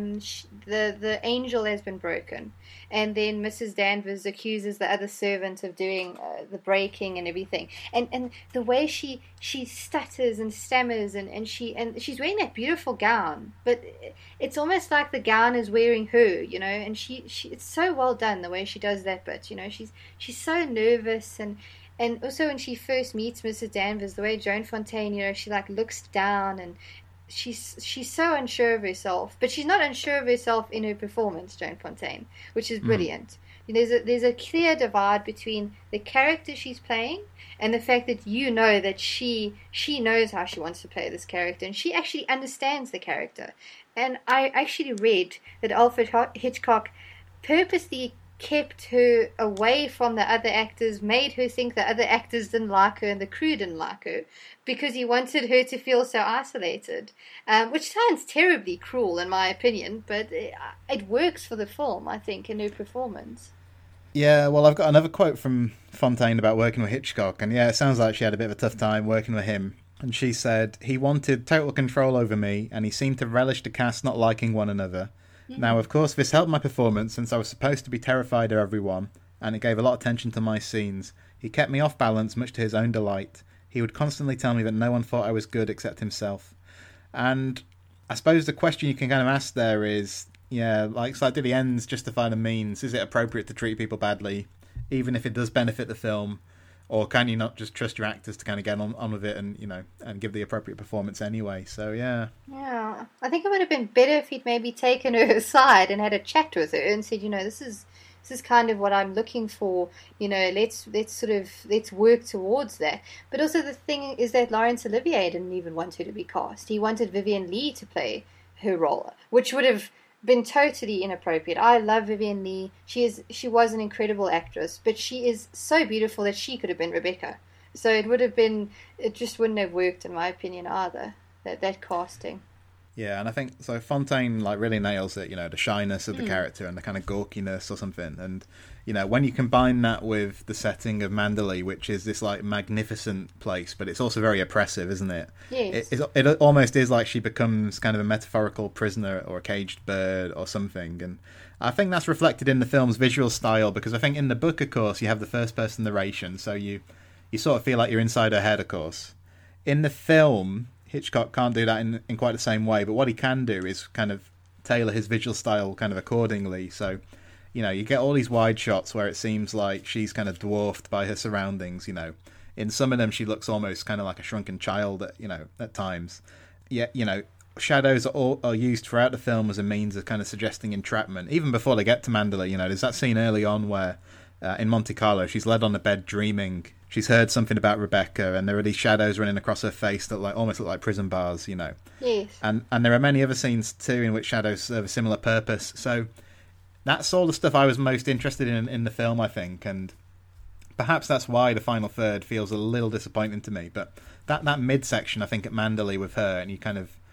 the angel has been broken, and then Mrs. Danvers accuses the other servant of doing the breaking and everything, and the way she stutters and stammers, and she's wearing that beautiful gown, but it's almost like the gown is wearing her, and she it's so well done the way she does that bit. She's so nervous. And also when she first meets Mrs. Danvers, the way Joan Fontaine, she like looks down, and she's so unsure of herself, but she's not unsure of herself in her performance, Joan Fontaine, which is brilliant. There's a clear divide between the character she's playing and the fact that that she knows how she wants to play this character, and she actually understands the character. And I actually read that Alfred Hitchcock purposely kept her away from the other actors, made her think the other actors didn't like her and the crew didn't like her, because he wanted her to feel so isolated, which sounds terribly cruel in my opinion, but it works for the film, I think, in her performance. Yeah, well, I've got another quote from Fontaine about working with Hitchcock, and it sounds like she had a bit of a tough time working with him. And she said, "He wanted total control over me, and he seemed to relish the cast not liking one another. Now, of course, this helped my performance, since I was supposed to be terrified of everyone, and it gave a lot of attention to my scenes. He kept me off balance, much to his own delight. He would constantly tell me that no one thought I was good except himself." And I suppose the question you can kind of ask there is, do the ends justify the means? Is it appropriate to treat people badly, even if it does benefit the film? Or can you not just trust your actors to kind of get on with it and give the appropriate performance anyway? So, yeah. Yeah. I think it would have been better if he'd maybe taken her aside and had a chat with her and said, this is kind of what I'm looking for. Let's work towards that. But also the thing is that Laurence Olivier didn't even want her to be cast. He wanted Vivien Leigh to play her role, which would have been totally inappropriate. I love Vivien Leigh. She was an incredible actress, but she is so beautiful that she could have been Rebecca. So it just wouldn't have worked in my opinion either, that casting. Yeah, and I think so Fontaine really nails it, the shyness of the character and the kind of gawkiness or something. And when you combine that with the setting of Manderley, which is this magnificent place, but it's also very oppressive, isn't it? Yes. It almost is like she becomes kind of a metaphorical prisoner or a caged bird or something. And I think that's reflected in the film's visual style, because I think in the book, of course, you have the first person narration, so you sort of feel like you're inside her head, of course. In the film, Hitchcock can't do that in quite the same way, but what he can do is kind of tailor his visual style kind of accordingly. So, you get all these wide shots where it seems like she's kind of dwarfed by her surroundings. In some of them she looks almost kind of like a shrunken child at times. Yet, shadows are used throughout the film as a means of kind of suggesting entrapment, even before they get to Manderley. There's that scene early on where in Monte Carlo she's led on the bed dreaming. She's heard something about Rebecca, and there are these shadows running across her face that almost look like prison bars, Yes. And there are many other scenes too in which shadows serve a similar purpose. So that's all the stuff I was most interested in the film, I think, and perhaps that's why the final third feels a little disappointing to me. But that midsection, I think, at Manderley with her, and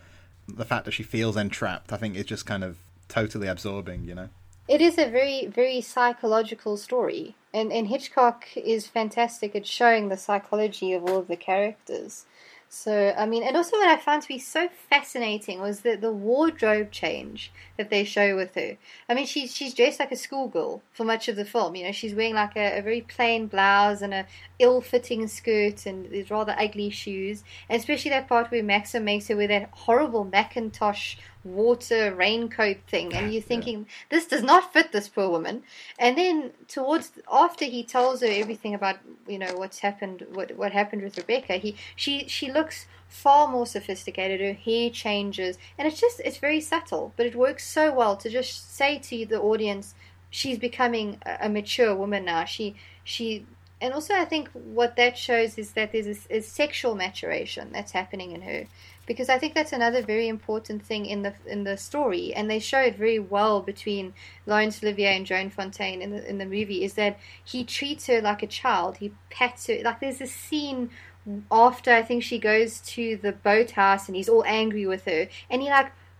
the fact that she feels entrapped, I think is just kind of totally absorbing, It is a very, very psychological story. And Hitchcock is fantastic at showing the psychology of all of the characters. So, and also what I found to be so fascinating was the wardrobe change that they show with her. She's dressed like a schoolgirl for much of the film. She's wearing like a very plain blouse and a ill-fitting skirt and these rather ugly shoes. And especially that part where Maxim makes her wear that horrible Macintosh water raincoat thing, and you're thinking, this does not fit this poor woman. And then after he tells her everything about what's happened, what happened with Rebecca, she looks far more sophisticated. Her hair changes, and it's very subtle, but it works so well to just say to the audience, she's becoming a mature woman now. And also I think what that shows is that there's a sexual maturation that's happening in her, because I think that's another very important thing in the story, and they show it very well between Laurence Olivier and Joan Fontaine in the movie, is that he treats her like a child. He pats her. There's a scene after I think she goes to the boathouse and he's all angry with her, and he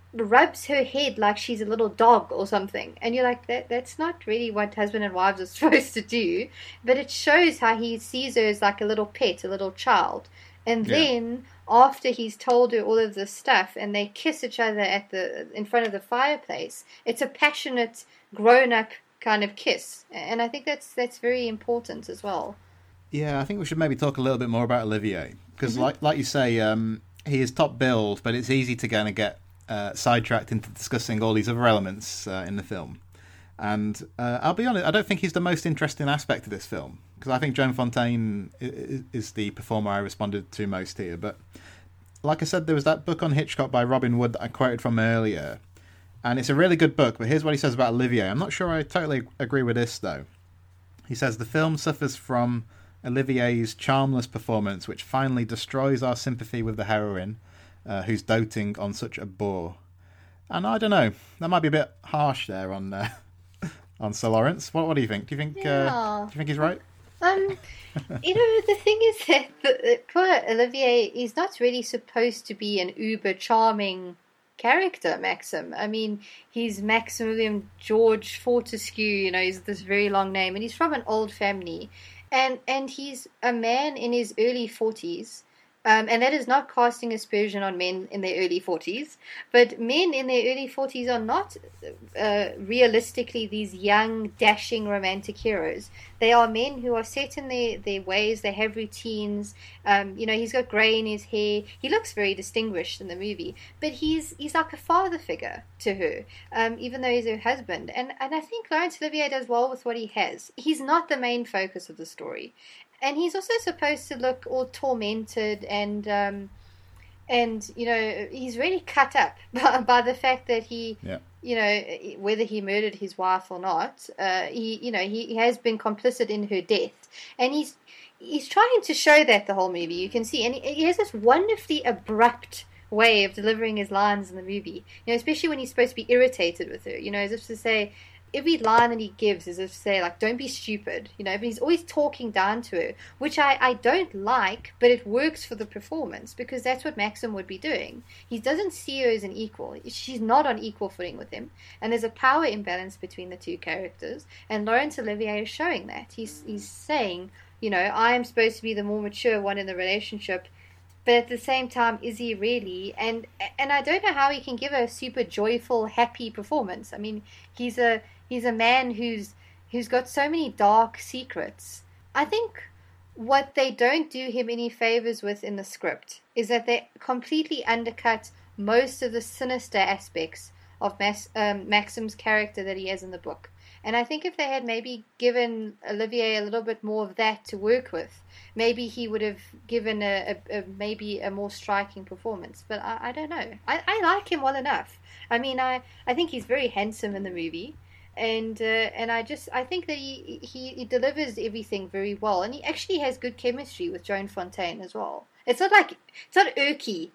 rubs her head like she's a little dog or something. And you're like, that's not really what husband and wives are supposed to do. But it shows how he sees her as like a little pet, a little child. And Yeah. then after he's told her all of this stuff and they kiss each other in front of the fireplace, it's a passionate, grown up kind of kiss. And I think that's very important as well. Yeah, I think we should maybe talk a little bit more about Olivier because, like you say, he is top billed, but it's easy to kind of get sidetracked into discussing all these other elements in the film. And I'll be honest, I don't think he's the most interesting aspect of this film because I think Joan Fontaine is the performer I responded to most here. But like I said, there was that book on Hitchcock by Robin Wood that I quoted from earlier, and it's a really good book. But here's what he says about Olivier. I'm not sure I totally agree with this though. He says the film suffers from Olivier's charmless performance, which finally destroys our sympathy with the heroine, who's doting on such a bore. And I don't know, that might be a bit harsh there on Sir Lawrence. What do you think? Do you think he's right? The thing is that poor Olivier is not really supposed to be an uber charming character, Maxim. I mean, he's Maximilian George Fortescue, he's this very long name, and he's from an old family. And he's a man in his early 40s. And that is not casting aspersion on men in their early 40s. But men in their early 40s are not realistically these young, dashing, romantic heroes. They are men who are set in their ways. They have routines. He's got grey in his hair. He looks very distinguished in the movie. But he's like a father figure to her, even though he's her husband. And I think Laurence Olivier does well with what he has. He's not the main focus of the story. And he's also supposed to look all tormented and he's really cut up by the fact that he, whether he murdered his wife or not, he has been complicit in her death. And he's trying to show that the whole movie. You can see, and he has this wonderfully abrupt way of delivering his lines in the movie, especially when he's supposed to be irritated with her, as if to say, every line that he gives is as if to say, like, don't be stupid, but he's always talking down to her, which I don't like, but it works for the performance, because that's what Maxim would be doing. He doesn't see her as an equal. She's not on equal footing with him, and there's a power imbalance between the two characters, and Laurence Olivier is showing that. He's saying, I am supposed to be the more mature one in the relationship, but at the same time, is he really? And I don't know how he can give a super joyful, happy performance. I mean, he's a man who's got so many dark secrets. I think what they don't do him any favors with in the script is that they completely undercut most of the sinister aspects of Maxim's character that he has in the book. And I think if they had maybe given Olivier a little bit more of that to work with, maybe he would have given maybe a more striking performance. But I don't know. I like him well enough. I mean, I think he's very handsome in the movie. And I think that he delivers everything very well. And he actually has good chemistry with Joan Fontaine as well. It's not irky.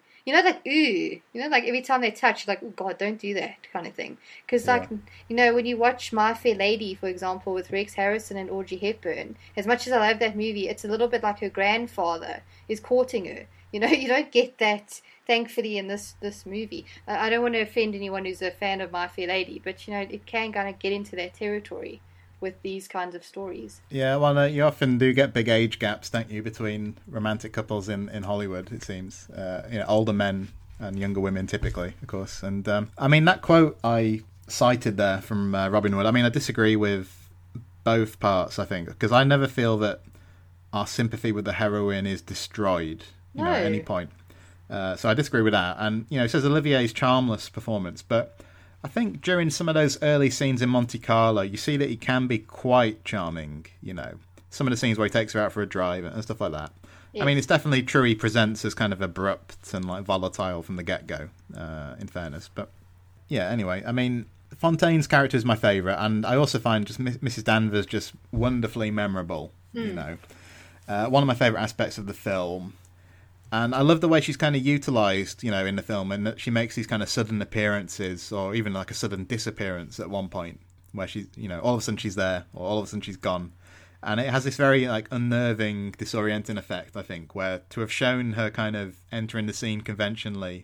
Like every time they touch, like, oh God, don't do that kind of thing. Because, when you watch My Fair Lady, for example, with Rex Harrison and Audrey Hepburn, as much as I love that movie, it's a little bit like her grandfather is courting her. You don't get that, thankfully, in this movie. I don't want to offend anyone who's a fan of My Fair Lady, but, it can kind of get into that territory with these kinds of stories. Yeah, well, you often do get big age gaps, don't you, between romantic couples in Hollywood, it seems. Older men and younger women, typically, of course. And, that quote I cited there from Robin Wood, I disagree with both parts, I think, because I never feel that our sympathy with the heroine is destroyed, at any point. So I disagree with that. And, it says Olivier's charmless performance, but I think during some of those early scenes in Monte Carlo, you see that he can be quite charming, Some of the scenes where he takes her out for a drive and stuff like that. Yes. It's definitely true he presents as kind of abrupt and like volatile from the get-go, in fairness. But, yeah, anyway, Fontaine's character is my favourite, and I also find just Mrs. Danvers just wonderfully memorable, One of my favourite aspects of the film. And I love the way she's kind of utilised, in the film, and that she makes these kind of sudden appearances, or even like a sudden disappearance at one point, where she's, all of a sudden she's there, or all of a sudden she's gone. And it has this very, like, unnerving, disorienting effect, I think, where to have shown her kind of entering the scene conventionally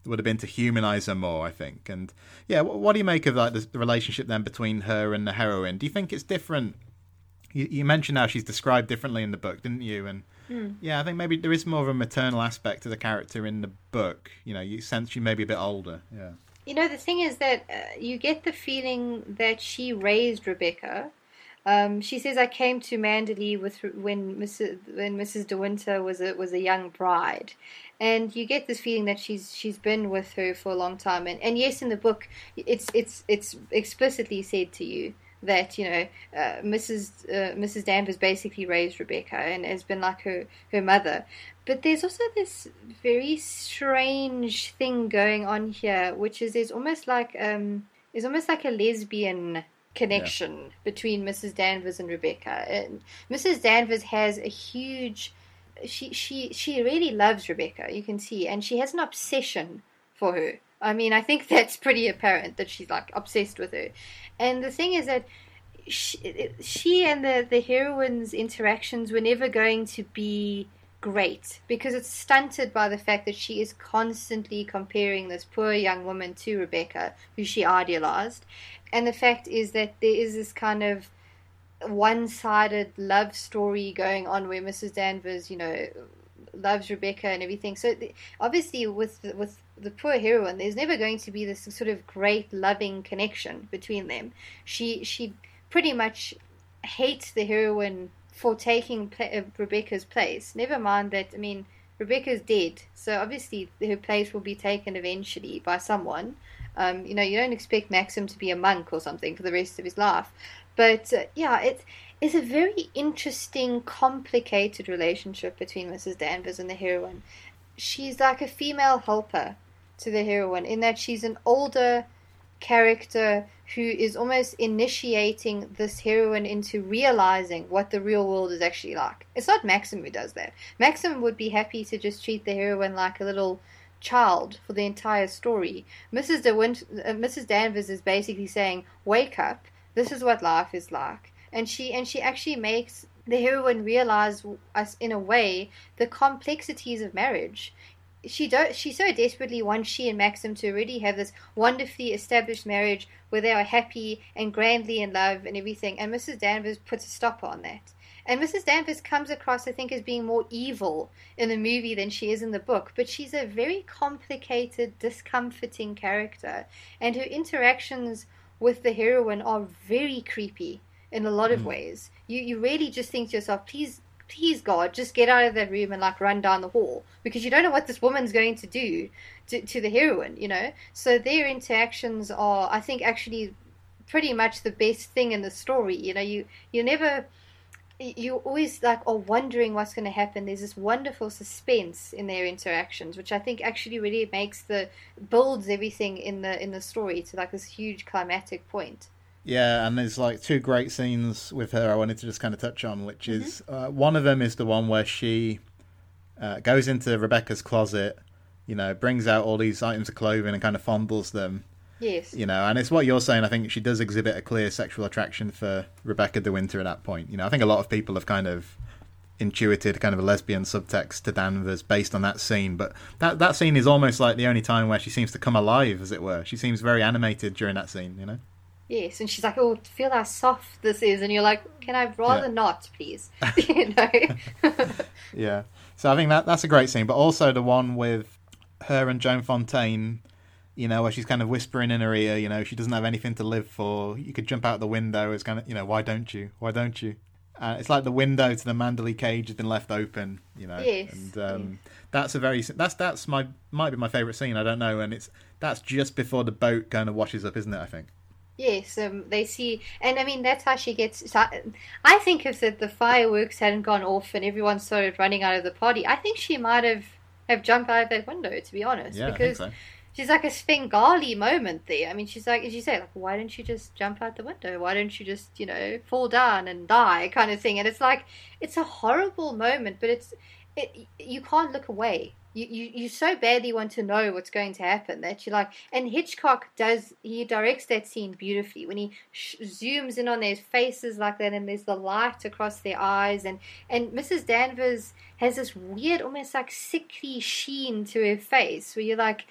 would have been to humanize her more, I think. And yeah, what do you make of like the relationship then between her and the heroine? Do you think it's different? You mentioned how she's described differently in the book, didn't you? And yeah, I think maybe there is more of a maternal aspect to the character in the book. You sense she may be a bit older. Yeah. The thing is that you get the feeling that she raised Rebecca. She says, "I came to Manderley when Mrs. De Winter was a young bride," and you get this feeling that she's been with her for a long time. And yes, in the book, it's explicitly said to you that Mrs. Danvers basically raised Rebecca and has been like her mother. But there's also this very strange thing going on here, which is there's almost like a lesbian connection between Mrs. Danvers and Rebecca. And Mrs. Danvers has a huge... She really loves Rebecca, you can see, and she has an obsession for her. I mean, I think that's pretty apparent that she's like obsessed with her. And the thing is that she and the heroine's interactions were never going to be great, because it's stunted by the fact that she is constantly comparing this poor young woman to Rebecca, who she idealized. And the fact is that there is this kind of one-sided love story going on where Mrs. Danvers, loves Rebecca and everything. So obviously with the poor heroine, there's never going to be this sort of great loving connection between them. She pretty much hates the heroine for taking Rebecca's place. Never mind that, I mean, Rebecca's dead, so obviously her place will be taken eventually by someone. You don't expect Maxim to be a monk or something for the rest of his life. But it's a very interesting, complicated relationship between Mrs. Danvers and the heroine. She's like a female helper to the heroine, in that she's an older character who is almost initiating this heroine into realizing what the real world is actually like. It's not Maxim who does that. Maxim would be happy to just treat the heroine like a little child for the entire story. Mrs. Danvers is basically saying, wake up, this is what life is like. And she actually makes the heroine realize, in a way, the complexities of marriage. She so desperately wants she and Maxim to already have this wonderfully established marriage where they are happy and grandly in love and everything, and Mrs. Danvers puts a stop on that. And Mrs. Danvers comes across, I think, as being more evil in the movie than she is in the book, but she's a very complicated, discomforting character, and her interactions with the heroine are very creepy in a lot of ways. You really just think to yourself, please God, just get out of that room and like run down the hall, because you don't know what this woman's going to do to the heroine, So their interactions are, I think, actually pretty much the best thing in the story. You always like are wondering what's going to happen. There's this wonderful suspense in their interactions, which I think actually really builds everything in the story to like this huge climatic point. Yeah, and there's like two great scenes with her I wanted to just kind of touch on, which is one of them is the one where she goes into Rebecca's closet, brings out all these items of clothing and kind of fondles them. Yes. And it's what you're saying. I think she does exhibit a clear sexual attraction for Rebecca De Winter at that point. I think a lot of people have kind of intuited kind of a lesbian subtext to Danvers based on that scene, but that scene is almost like the only time where she seems to come alive, as it were. She seems very animated during that scene, Yes, and she's like, oh, feel how soft this is, and you're like, can I rather not, please? Yeah. So I think that's a great scene, but also the one with her and Joan Fontaine, where she's kind of whispering in her ear, she doesn't have anything to live for. You could jump out the window. It's kind of, why don't you? Why don't you? It's like the window to the Manderley cage has been left open, Yes. And that's might be my favourite scene. I don't know, and that's just before the boat kind of washes up, isn't it? I think. Yes, they see, and I mean that's how she gets. I think if the fireworks hadn't gone off and everyone started running out of the party, I think she might have jumped out of that window. To be honest, yeah, because I think so. She's like a Svengali moment there. I mean, she's like, as you say, like, why don't you just jump out the window? Why don't you just, fall down and die, kind of thing? And it's like, it's a horrible moment, but you can't look away. You so badly want to know what's going to happen that you're like, and Hitchcock directs that scene beautifully when he zooms in on their faces like that, and there's the light across their eyes, and Mrs. Danvers has this weird, almost like sickly sheen to her face, where you're like,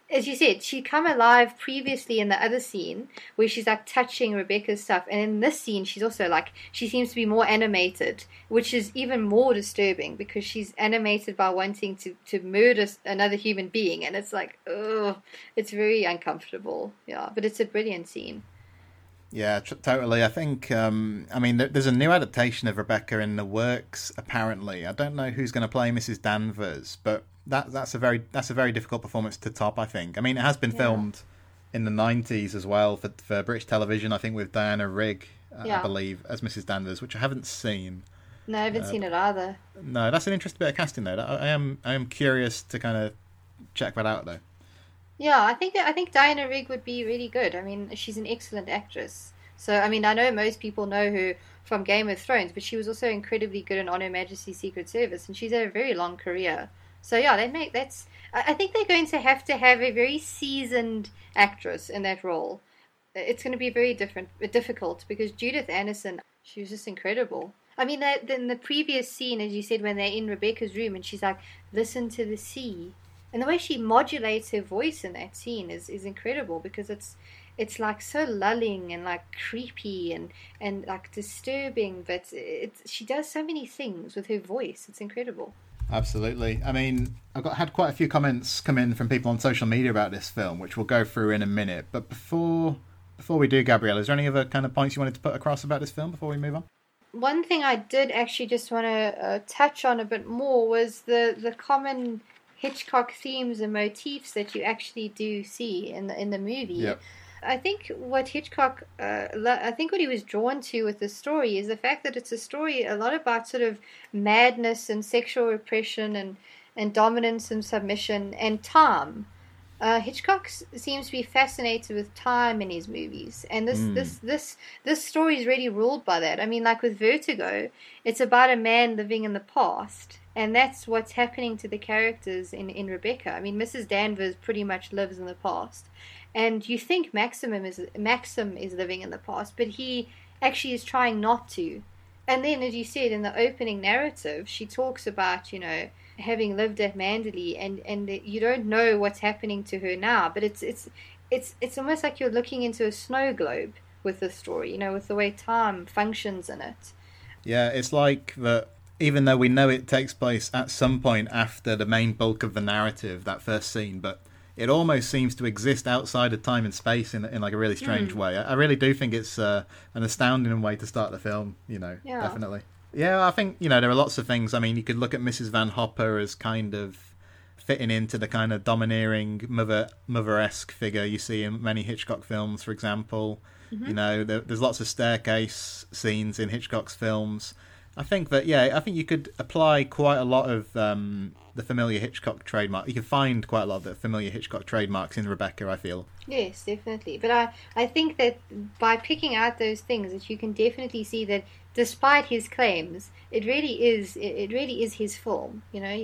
as you said, she'd come alive previously in the other scene where she's like touching Rebecca's stuff, and in this scene she's also like, she seems to be more animated, which is even more disturbing because she's animated by wanting to murder another human being, and it's like, ugh, it's very uncomfortable. Yeah, but it's a brilliant scene. Yeah, totally. I think, I mean, there's a new adaptation of Rebecca in the works, apparently. I don't know who's going to play Mrs. Danvers, but that's a very difficult performance to top, I think. I mean, it has been filmed in the 90s as well for British television, I think, with Diana Rigg, I believe, as Mrs. Danvers, which I haven't seen. No, I haven't seen it either. No, that's an interesting bit of casting, though. I am curious to kind of check that out, though. Yeah, I think Diana Rigg would be really good. I mean, she's an excellent actress. So, I mean, I know most people know her from Game of Thrones, but she was also incredibly good in On Her Majesty's Secret Service, and she's had a very long career. So, yeah, I think they're going to have a very seasoned actress in that role. It's going to be very difficult, because Judith Anderson, she was just incredible. I mean, in the previous scene, as you said, when they're in Rebecca's room, and she's like, listen to the sea. And the way she modulates her voice in that scene is incredible, because it's like so lulling and like creepy and like disturbing, but she does so many things with her voice. It's incredible. Absolutely. I mean, had quite a few comments come in from people on social media about this film, which we'll go through in a minute. But before we do, Gabrielle, is there any other kind of points you wanted to put across about this film before we move on? One thing I did actually just want to touch on a bit more was the common Hitchcock themes and motifs that you actually do see in the movie. Yep. I think what Hitchcock, I think what he was drawn to with the story is the fact that it's a story a lot about sort of madness and sexual repression and dominance and submission and time. Hitchcock seems to be fascinated with time in his movies, and this story is really ruled by that. I mean, like with Vertigo, it's about a man living in the past, and that's what's happening to the characters in Rebecca. I mean, Mrs. Danvers pretty much lives in the past, and you think Maxim is living in the past, but he actually is trying not to. And then, as you said, in the opening narrative, she talks about, having lived at Manderley, and you don't know what's happening to her now, but it's almost like you're looking into a snow globe with the story, with the way time functions in it. Yeah, it's like that. Even though we know it takes place at some point after the main bulk of the narrative, that first scene, but it almost seems to exist outside of time and space in like a really strange way. I really do think it's an astounding way to start the film. Definitely. Yeah, I think, there are lots of things. I mean, you could look at Mrs. Van Hopper as kind of fitting into the kind of domineering mother-esque figure you see in many Hitchcock films, for example. Mm-hmm. There's lots of staircase scenes in Hitchcock's films. I think you could apply quite a lot of the familiar Hitchcock trademark. You can find quite a lot of the familiar Hitchcock trademarks in Rebecca, I feel. Yes, definitely. But I think that by picking out those things, that you can definitely see that despite his claims, it really is his film.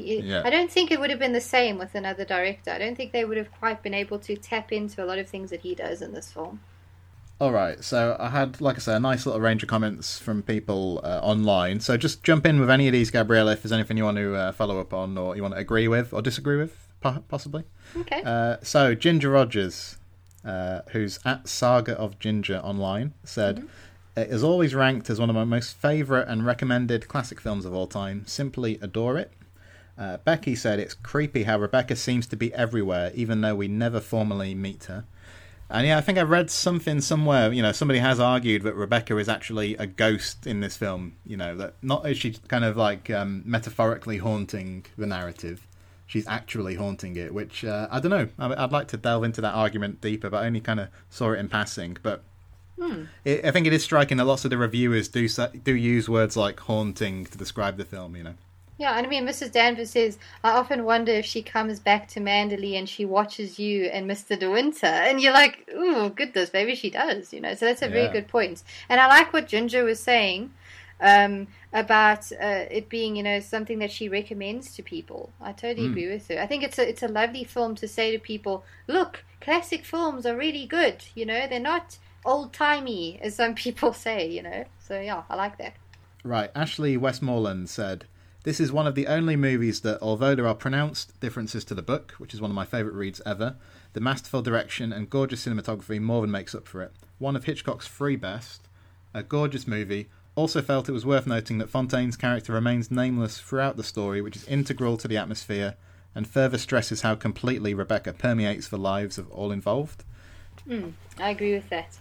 I don't think it would have been the same with another director. I don't think they would have quite been able to tap into a lot of things that he does in this film. All right, so I had, like I said, a nice little range of comments from people online. So just jump in with any of these, Gabrielle, if there's anything you want to follow up on or you want to agree with or disagree with, possibly. Okay. So Ginger Rogers, who's at Saga of Ginger online, said, It is always ranked as one of my most favourite and recommended classic films of all time. Simply adore it. Becky said, it's creepy how Rebecca seems to be everywhere, even though we never formally meet her. And I think I read something somewhere, somebody has argued that Rebecca is actually a ghost in this film, that not is she kind of like metaphorically haunting the narrative, she's actually haunting it, which, I don't know, I'd like to delve into that argument deeper, but I only kind of saw it in passing, but I think it is striking that lots of the reviewers do use words like haunting to describe the film, Yeah, and I mean, Mrs. Danvers says, I often wonder if she comes back to Manderley and she watches you and Mr. De Winter. And you're like, ooh, goodness, maybe she does, So that's a very good point. And I like what Ginger was saying about it being, something that she recommends to people. I totally agree with her. I think it's a lovely film to say to people, look, classic films are really good, They're not old-timey, as some people say, So, yeah, I like that. Right. Ashley Westmoreland said, This is one of the only movies that, although there are pronounced differences to the book, which is one of my favourite reads ever, the masterful direction and gorgeous cinematography more than makes up for it. One of Hitchcock's three best, a gorgeous movie. Also felt it was worth noting that Fontaine's character remains nameless throughout the story, which is integral to the atmosphere, and further stresses how completely Rebecca permeates the lives of all involved. I agree with that.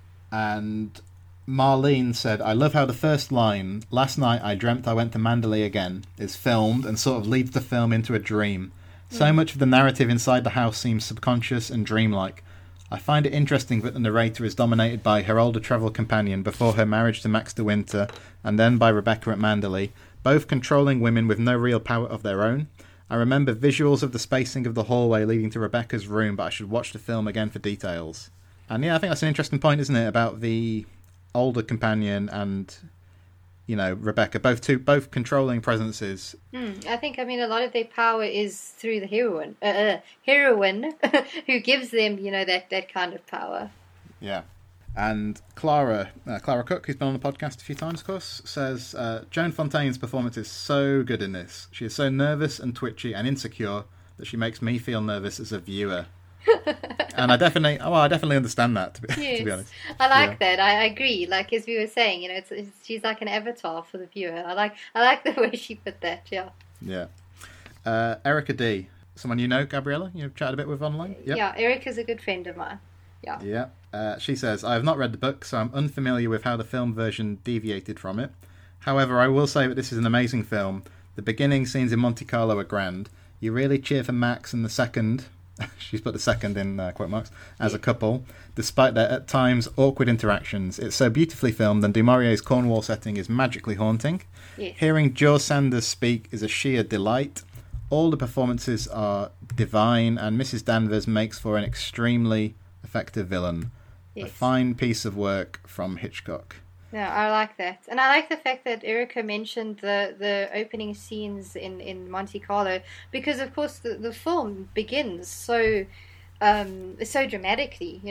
And Marlene said, I love how the first line, "Last night I dreamt I went to Mandalay again," is filmed and sort of leads the film into a dream. So much of the narrative inside the house seems subconscious and dreamlike. I find it interesting that the narrator is dominated by her older travel companion before her marriage to Max de Winter, and then by Rebecca at Mandalay, both controlling women with no real power of their own. I remember visuals of the spacing of the hallway leading to Rebecca's room, but I should watch the film again for details. And yeah, I think that's an interesting point, isn't it, about the older companion and, you know, Rebecca, both controlling presences. I think, a lot of their power is through the heroine who gives them, that kind of power. Yeah. And Clara Cook, who's been on the podcast a few times, of course, says, Joan Fontaine's performance is so good in this. She is so nervous and twitchy and insecure that she makes me feel nervous as a viewer. And I definitely understand that, to be honest. I like that. I agree. Like, as we were saying, she's like an avatar for the viewer. I like the way she put that. Yeah. Yeah. Erica D, someone you know, Gabriella, you've chatted a bit with online. Yep. Yeah, Erica's a good friend of mine. Yeah. Yeah. She says, I have not read the book, so I'm unfamiliar with how the film version deviated from it. However, I will say that this is an amazing film. The beginning scenes in Monte Carlo are grand. You really cheer for Max and the second. She's put the second in quote marks, as a couple, despite their at times awkward interactions. It's so beautifully filmed, and Du Maurier's Cornwall setting is magically haunting. Yes. Hearing George Sanders speak is a sheer delight. All the performances are divine, and Mrs. Danvers makes for an extremely effective villain. Yes. A fine piece of work from Hitchcock. Yeah, I like that. And I like the fact that Erica mentioned the opening scenes in Monte Carlo, because, of course, the film begins so dramatically,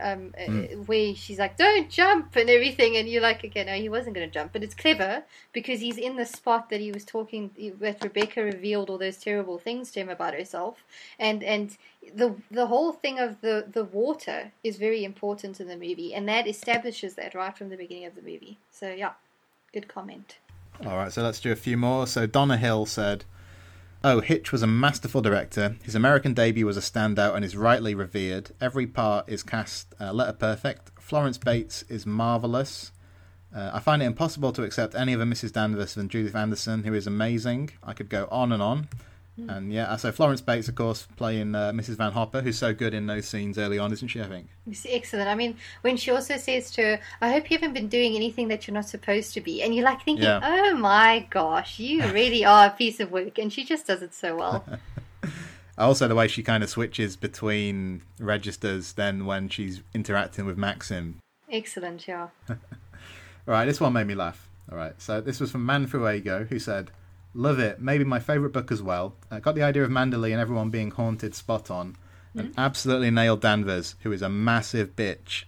where she's like, don't jump and everything, and you're like, okay, no, he wasn't going to jump. But it's clever because he's in the spot that he was talking, that Rebecca revealed all those terrible things to him about herself, and the whole thing of the water is very important in the movie, and that establishes that right from the beginning of the movie. So yeah, good comment. All right, so let's do a few more. So Donna Hill said, oh, Hitch was a masterful director. His American debut was a standout and is rightly revered. Every part is cast letter perfect. Florence Bates is marvellous. I find it impossible to accept any other Mrs. Danvers than Judith Anderson, who is amazing. I could go on and on. And yeah, so Florence Bates, of course, playing Mrs. Van Hopper, who's so good in those scenes early on, isn't she, I think? It's excellent. When she also says to her, I hope you haven't been doing anything that you're not supposed to be. And you're like thinking, oh my gosh, you really are a piece of work. And she just does it so well. Also, the way she kind of switches between registers then when she's interacting with Maxim. Excellent, yeah. All right, this one made me laugh. All right, so this was from Manfuego, who said, love it. Maybe my favourite book as well. Got the idea of Mandalay and everyone being haunted spot on. And absolutely nailed Danvers, who is a massive bitch.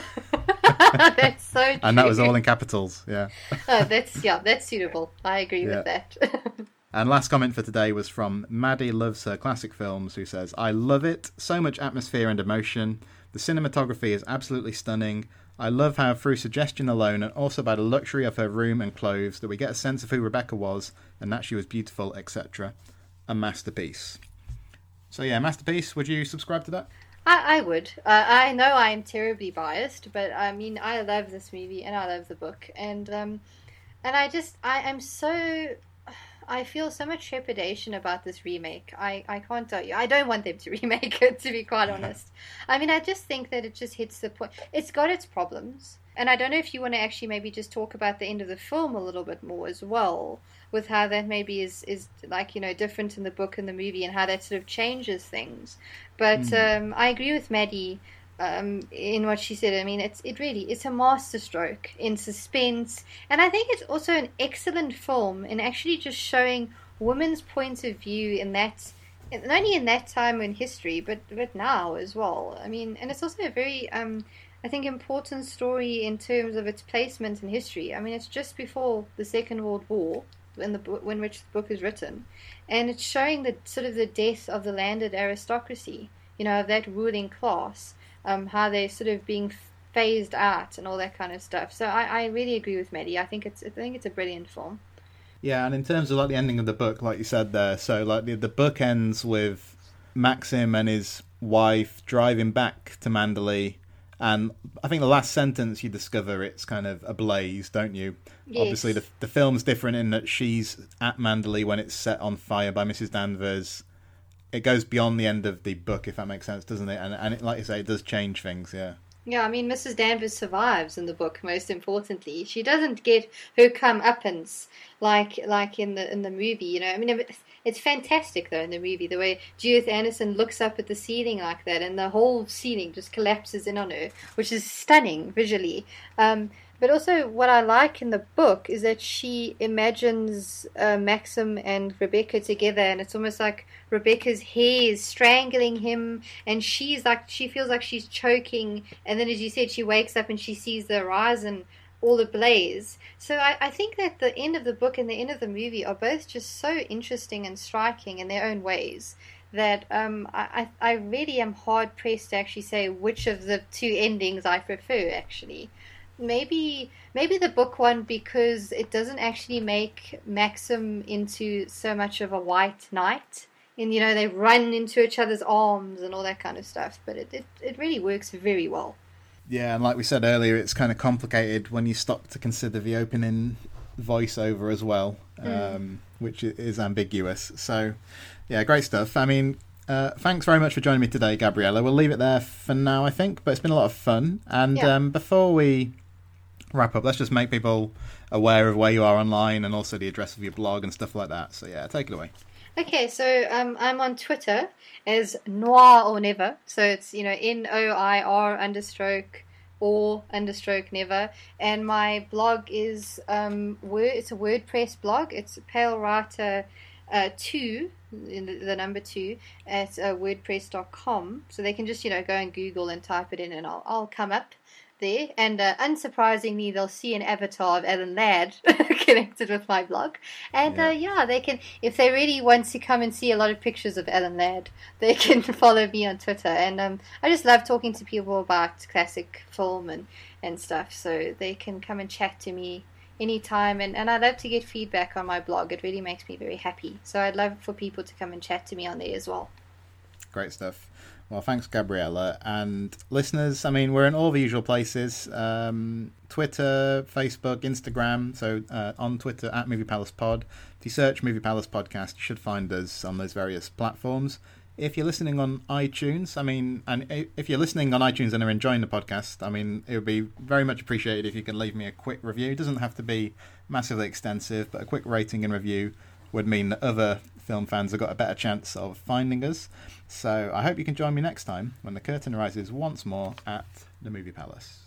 That's so true. And that was all in capitals, yeah. That's suitable. I agree with that. And last comment for today was from Maddie Loves Her Classic Films, who says, I love it. So much atmosphere and emotion. The cinematography is absolutely stunning. I love how through suggestion alone, and also by the luxury of her room and clothes, that we get a sense of who Rebecca was and that she was beautiful, etc. A masterpiece. So yeah, masterpiece. Would you subscribe to that? I would. I know I am terribly biased, but I love this movie and I love the book, and I feel so much trepidation about this remake. I can't tell you. I don't want them to remake it, to be quite honest. I just think that it just hits the point. It's got its problems. And I don't know if you want to actually maybe just talk about the end of the film a little bit more as well, with how that maybe is like, different in the book and the movie, and how that sort of changes things. But I agree with Maddie in what she said. It's a masterstroke in suspense, and I think it's also an excellent film in actually just showing women's points of view in that, not only in that time in history, but now as well. And it's also a very I think important story in terms of its placement in history. It's just before the Second World War, in the book, in which the book is written, and it's showing the sort of the death of the landed aristocracy, of that ruling class, how they're sort of being phased out and all that kind of stuff. So I really agree with Maddie. I think it's a brilliant film. Yeah, and in terms of like the ending of the book, like you said there, so like the book ends with Maxim and his wife driving back to Manderley, and I think the last sentence you discover it's kind of ablaze, don't you? Yes. Obviously, the film's different in that she's at Manderley when it's set on fire by Mrs. Danvers. It goes beyond the end of the book, if that makes sense, doesn't it? And it, like you say, it does change things, yeah. Yeah, I mean, Mrs. Danvers survives in the book, most importantly. She doesn't get her comeuppance like in the movie, I mean, it's fantastic, though, in the movie, the way Judith Anderson looks up at the ceiling like that, and the whole ceiling just collapses in on her, which is stunning visually. But also, what I like in the book is that she imagines Maxim and Rebecca together, and it's almost like Rebecca's hair is strangling him, and she feels like she's choking, and then, as you said, she wakes up and she sees the horizon all ablaze. So I think that the end of the book and the end of the movie are both just so interesting and striking in their own ways that I really am hard pressed to actually say which of the two endings I prefer, actually. Maybe the book one, because it doesn't actually make Maxim into so much of a white knight, and they run into each other's arms and all that kind of stuff, but it really works very well. Yeah, and like we said earlier, it's kind of complicated when you stop to consider the opening voiceover as well, which is ambiguous. So, yeah, great stuff. I mean, thanks very much for joining me today, Gabriella. We'll leave it there for now, I think, but it's been a lot of fun. And before we wrap up, let's just make people aware of where you are online and also the address of your blog and stuff like that. So, yeah, take it away. Okay, so I'm on Twitter as Noir or Never. So it's, NOIR_or_never. And my blog is, it's a WordPress blog. It's Pale Writer 2, the number 2, at wordpress.com. So they can just, go and Google and type it in, and I'll come up there, and unsurprisingly they'll see an avatar of Alan Ladd connected with my blog, and they can, if they really want to come and see a lot of pictures of Alan Ladd, they can follow me on Twitter. And I just love talking to people about classic film and stuff, so they can come and chat to me anytime, and I love to get feedback on my blog. It really makes me very happy, so I'd love for people to come and chat to me on there as well. Great stuff. Well, thanks, Gabriella. And listeners, I mean, we're in all the usual places. Twitter, Facebook, Instagram. So on Twitter, at Movie Palace Pod. If you search Movie Palace Podcast, you should find us on those various platforms. If you're listening on iTunes, if you're listening on iTunes and are enjoying the podcast, it would be very much appreciated if you can leave me a quick review. It doesn't have to be massively extensive, but a quick rating and review would mean that other film fans have got a better chance of finding us. So I hope you can join me next time when the curtain rises once more at the Movie Palace.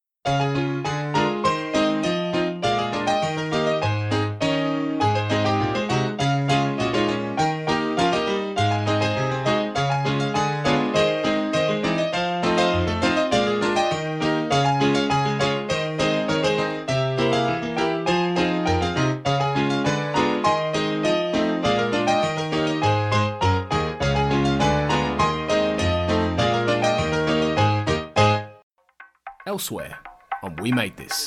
Elsewhere on We Made This.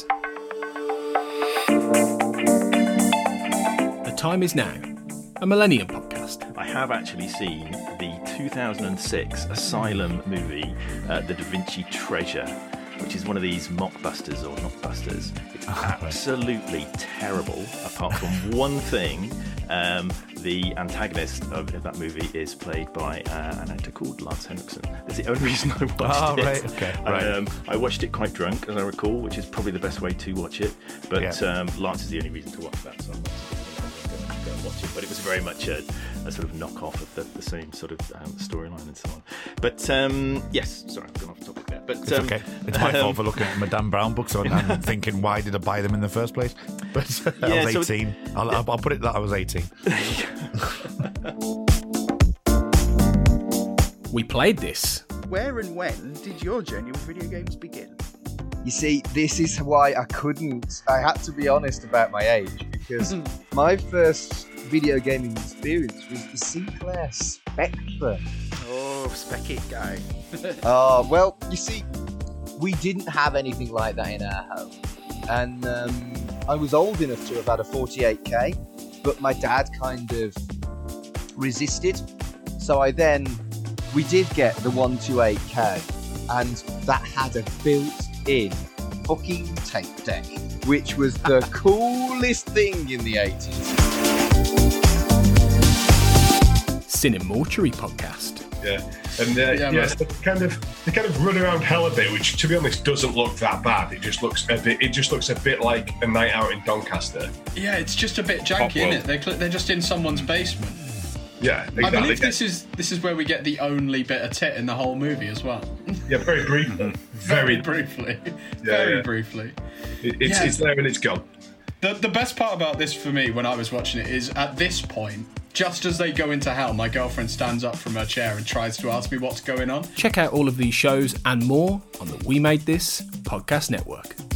The time is now. A Millennium podcast. I have actually seen the 2006 Asylum movie, The Da Vinci Treasure, which is one of these mockbusters or knockbusters. It's absolutely terrible, apart from one thing. The antagonist of that movie is played by an actor called Lance Henriksen. That's the only reason I watched it. Right, okay. Right. I watched it quite drunk, as I recall, which is probably the best way to watch it. But Lance is the only reason to watch that, so I'm not going to watch it. But it was very much a sort of knockoff of the same sort of storyline and so on. But yes, sorry, I've gone off topic there. But it's okay. It's my fault for looking at Madame Brown books and thinking, why did I buy them in the first place? But I was 18. I'll put it that I was 18. We played this. Where and when did your journey with video games begin? You see, this is why I had to be honest about my age, because my first video gaming experience was the Sinclair Spectrum. Oh, Specky guy. Well, you see, we didn't have anything like that in our home. And I was old enough to have had a 48K, but my dad kind of resisted. So we did get the 128K, and that had a built-in fucking tape deck, which was the coolest thing in the 80s. Cinemortuary podcast. Yeah, and yes, they kind of run around hell a bit, which, to be honest, doesn't look that bad. It just looks a bit like a night out in Doncaster. Yeah, it's just a bit janky, isn't it? They're just in someone's basement. Yeah, exactly. I believe this is where we get the only bit of tit in the whole movie as well. Yeah, very briefly. Very briefly. Very briefly. It's there and it's gone. The best part about this for me when I was watching it is at this point, just as they go into hell, my girlfriend stands up from her chair and tries to ask me what's going on. Check out all of these shows and more on the We Made This podcast network.